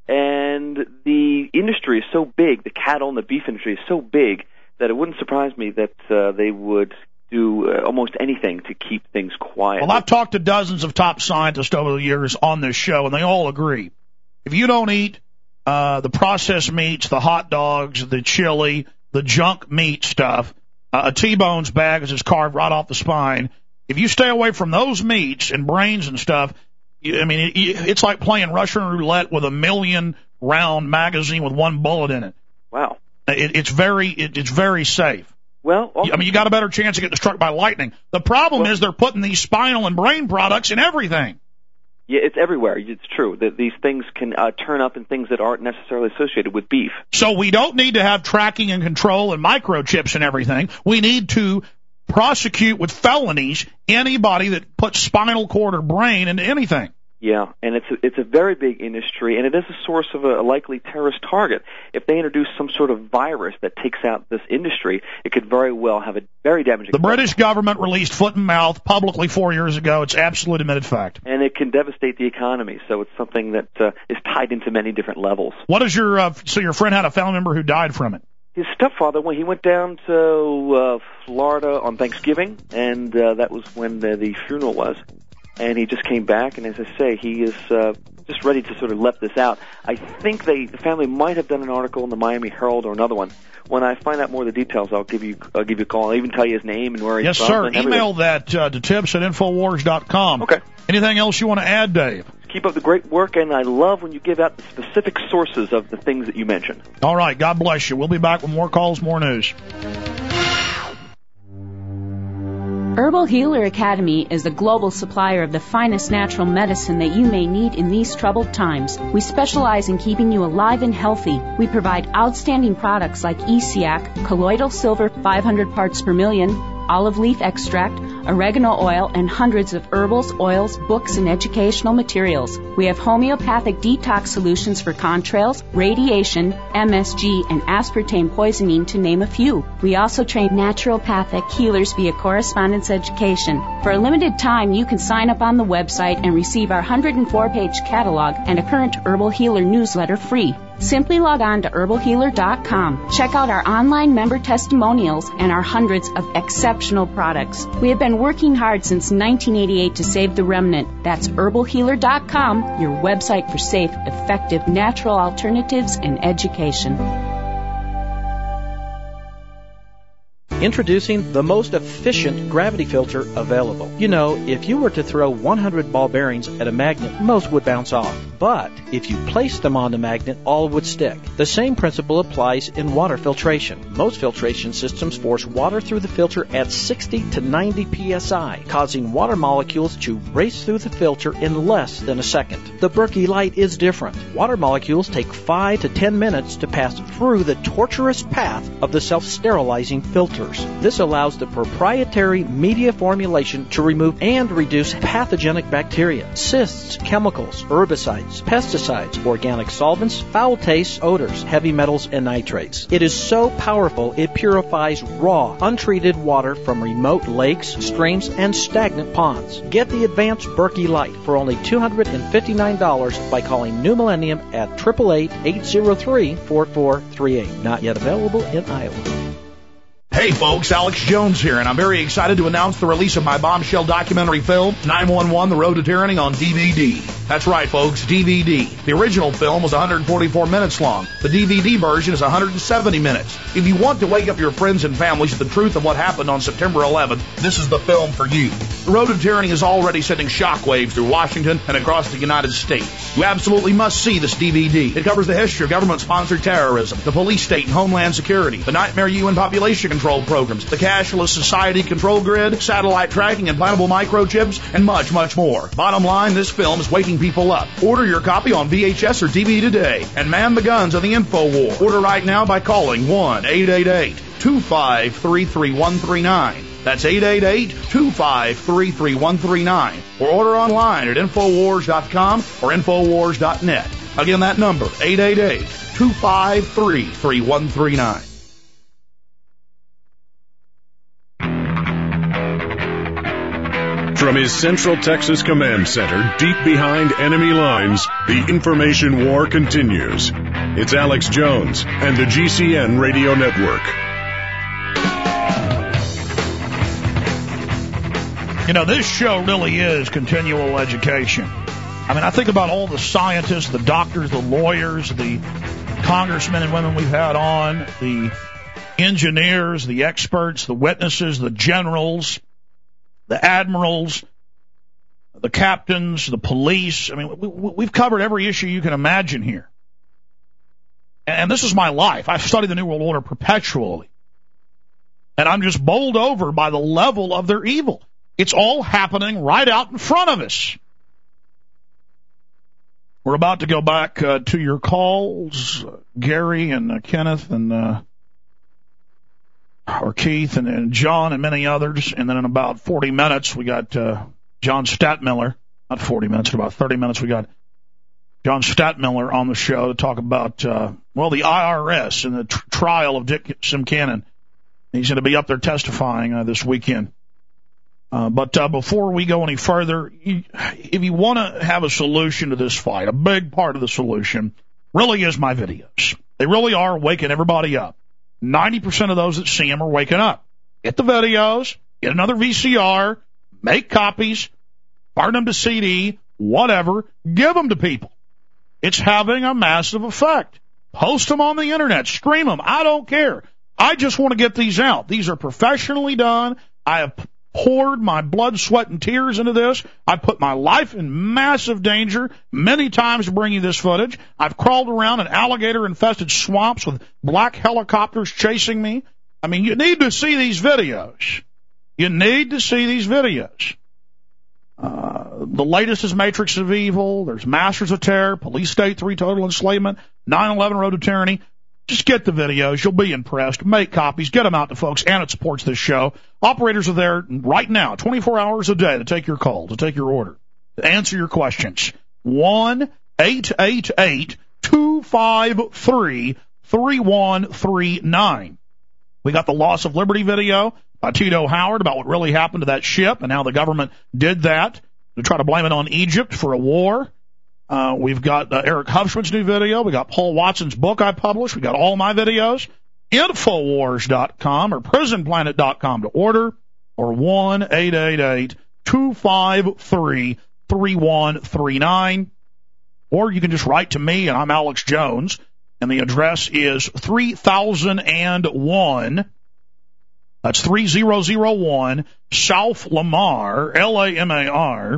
And the industry is so big, the cattle and the beef industry is so big, that it wouldn't surprise me that uh, they would do uh, almost anything to keep things quiet. Well, I've talked to dozens of top scientists over the years on this show, and they all agree. If you don't eat uh, the processed meats, the hot dogs, the chili, the junk meat stuff, uh, a T-bones bag is carved right off the spine, if you stay away from those meats and brains and stuff, you, I mean, it, it's like playing Russian roulette with a million-round magazine with one bullet in it. Wow. It, it's very it, it's very safe. Well, also, I mean, you got a better chance of getting struck by lightning. The problem well, is they're putting these spinal and brain products in everything. Yeah, it's everywhere. It's true that these things can uh, turn up in things that aren't necessarily associated with beef. So we don't need to have tracking and control and microchips and everything. We need to prosecute with felonies anybody that puts spinal cord or brain into anything. Yeah, and it's a, it's a very big industry, and it is a source of a, a likely terrorist target. If they introduce some sort of virus that takes out this industry, it could very well have a very damaging The effect. British government released foot and mouth publicly four years ago. It's absolute admitted fact. And it can devastate the economy, so it's something that uh, is tied into many different levels. What is your, uh, so your friend had a family member who died from it? His stepfather, when he went down to uh, Florida on Thanksgiving, and uh, that was when the, the funeral was. And he just came back, and as I say, he is uh, just ready to sort of let this out. I think they, the family might have done an article in the Miami Herald or another one. When I find out more of the details, I'll give you I'll give you a call. I'll even tell you his name and where he's yes, from. Yes, sir. And Email that uh, to tips at infowars dot com. Okay. Anything else you want to add, Dave? Keep up the great work, and I love when you give out the specific sources of the things that you mentioned. All right. God bless you. We'll be back with more calls, more news. Herbal Healer Academy is a global supplier of the finest natural medicine that you may need in these troubled times. We specialize in keeping you alive and healthy. We provide outstanding products like E C A C, colloidal silver five hundred parts per million, olive leaf extract, oregano oil, and hundreds of herbals, oils, books, and educational materials. We have homeopathic detox solutions for contrails, radiation, M S G, and aspartame poisoning, to name a few. We also train naturopathic healers via correspondence education. For a limited time, you can sign up on the website and receive our one hundred four page catalog and a current Herbal Healer newsletter free. Simply log on to herbal healer dot com. Check out our online member testimonials and our hundreds of exceptional products. We have been working hard since nineteen eighty-eight to save the remnant. That's herbal healer dot com, your website for safe, effective, natural alternatives and education. Introducing the most efficient gravity filter available. You know, if you were to throw one hundred ball bearings at a magnet, most would bounce off. But if you place them on the magnet, all would stick. The same principle applies in water filtration. Most filtration systems force water through the filter at sixty to ninety P S I, causing water molecules to race through the filter in less than a second. The Berkey Light is different. Water molecules take five to ten minutes to pass through the torturous path of the self-sterilizing filter. This allows the proprietary media formulation to remove and reduce pathogenic bacteria, cysts, chemicals, herbicides, pesticides, organic solvents, foul tastes, odors, heavy metals, and nitrates. It is so powerful it purifies raw, untreated water from remote lakes, streams, and stagnant ponds. Get the advanced Berkey Light for only two hundred fifty-nine dollars by calling New Millennium at eight eight eight, eight zero three, four four three eight. Not yet available in Iowa. Hey folks, Alex Jones here, and I'm very excited to announce the release of my bombshell documentary film, nine one one The Road to Tyranny, on D V D. That's right folks, D V D. The original film was one hundred forty-four minutes long. The D V D version is one hundred seventy minutes. If you want to wake up your friends and families to the truth of what happened on September eleventh, this is the film for you. The Road to Tyranny is already sending shockwaves through Washington and across the United States. You absolutely must see this D V D. It covers the history of government-sponsored terrorism, the police state and homeland security, the Nightmare U N population control programs, the cashless society control grid, satellite tracking, implantable microchips, and much, much more. Bottom line, this film is waking people up. Order your copy on V H S or D V D today and man the guns of the InfoWar. Order right now by calling one eight eight eight, two five three, three one three nine. That's eight eight eight, two five three, three one three nine. Or order online at infowars dot com or infowars dot net. Again, that number, eight eight eight, two five three, three one three nine. From his Central Texas Command Center, deep behind enemy lines, the information war continues. It's Alex Jones and the G C N Radio Network. You know, this show really is continual education. I mean, I think about all the scientists, the doctors, the lawyers, the congressmen and women we've had on, the engineers, the experts, the witnesses, the generals, the admirals, the captains, the police. I mean, we, we've covered every issue you can imagine here. And this is my life. I've studied the New World Order perpetually. And I'm just bowled over by the level of their evil. It's all happening right out in front of us. We're about to go back uh, to your calls, uh, Gary and uh, Kenneth and uh, or Keith and, and John and many others. And then in about forty minutes, we got uh, John Stadtmiller. Not forty minutes, in about thirty minutes, we got John Stadtmiller on the show to talk about, uh, well, the I R S and the tr- trial of Dick Simcannon. He's going to be up there testifying uh, this weekend. Uh, but uh, before we go any further, you, if you want to have a solution to this fight, a big part of the solution really is my videos. They really are waking everybody up. ninety percent of those that see them are waking up. Get the videos, get another V C R, make copies, burn them to C D, whatever, give them to people. It's having a massive effect. Post them on the internet, stream them. I don't care. I just want to get these out. These are professionally done. I have poured my blood, sweat, and tears into this. I put my life in massive danger many times to bring you this footage. I've crawled around in alligator-infested swamps with black helicopters chasing me. I mean, you need to see these videos. You need to see these videos. Uh, the latest is Matrix of Evil. There's Masters of Terror, Police State three, Total Enslavement, nine eleven Road to Tyranny. Just get the videos. You'll be impressed. Make copies. Get them out to folks, and it supports this show. Operators are there right now, twenty-four hours a day, to take your call, to take your order, to answer your questions. one eight eight eight two five three three one three nine. We got the Loss of Liberty video by Tito Howard about what really happened to that ship and how the government did that to try to blame it on Egypt for a war. Uh, we've got uh, Eric Hubschman's new video. We got Paul Watson's book I published. We got all my videos. Infowars dot com or prison planet dot com to order, or one eight eight eight two five three three one three nine. Or you can just write to me, and I'm Alex Jones, and the address is three thousand one. That's three thousand one South Lamar, L A M A R.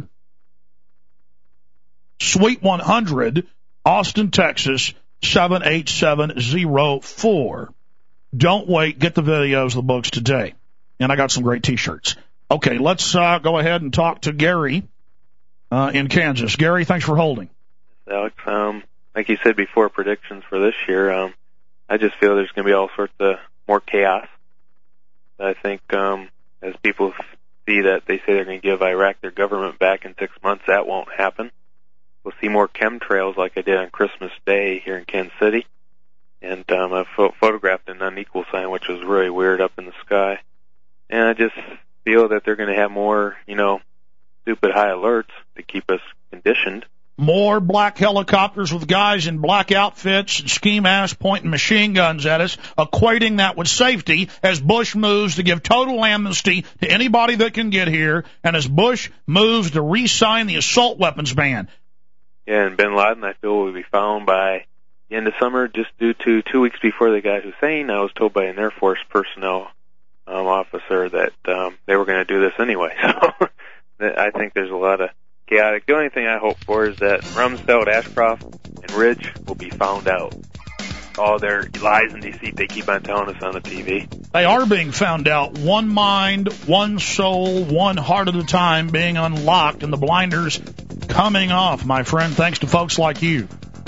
Suite one hundred, Austin, Texas, seven eight seven zero four. Don't wait. Get the videos, the books today. And I got some great T-shirts. Okay, let's uh, go ahead and talk to Gary uh, in Kansas. Gary, thanks for holding. Alex, um, like you said before, predictions for this year, um, I just feel there's going to be all sorts of more chaos. I think um, as people see that they say they're going to give Iraq their government back in six months, that won't happen. We'll see more chemtrails like I did on Christmas Day here in Kansas City. And um, I pho- photographed an unequal sign, which was really weird up in the sky. And I just feel that they're going to have more, you know, stupid high alerts to keep us conditioned. More black helicopters with guys in black outfits and ski masks pointing machine guns at us, equating that with safety as Bush moves to give total amnesty to anybody that can get here, and as Bush moves to re-sign the assault weapons ban. Yeah, and bin Laden, I feel, will be found by the end of summer, just due to two weeks before they got Hussein, I was told by an Air Force personnel um, officer that um, they were going to do this anyway. So I think there's a lot of chaotic. The only thing I hope for is that Rumsfeld, Ashcroft, and Ridge will be found out. All their lies and deceit they keep on telling us on the T V. They are being found out. One mind, one soul, one heart at a time being unlocked, and the blinders coming off, my friend, thanks to folks like you.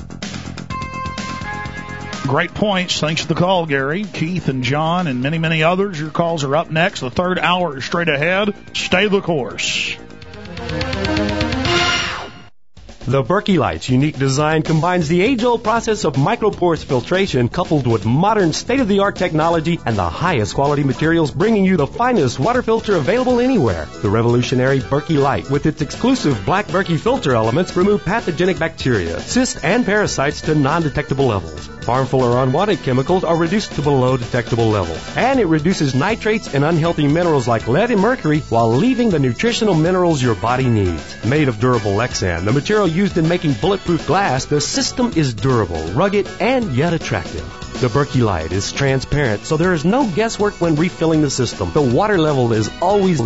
Great points. Thanks for the call, Gary, Keith, and John, and many, many others. Your calls are up next. The third hour is straight ahead. Stay the course. The Berkey Light's unique design combines the age-old process of microporous filtration coupled with modern state-of-the-art technology and the highest quality materials, bringing you the finest water filter available anywhere. The revolutionary Berkey Light, with its exclusive black Berkey filter elements, remove pathogenic bacteria, cysts, and parasites to non-detectable levels. Harmful or unwanted chemicals are reduced to below detectable levels. And it reduces nitrates and unhealthy minerals like lead and mercury while leaving the nutritional minerals your body needs. Made of durable Lexan, the material used in making bulletproof glass, the system is durable, rugged, and yet attractive. The Berkey Light is transparent, so there is no guesswork when refilling the system. The water level is always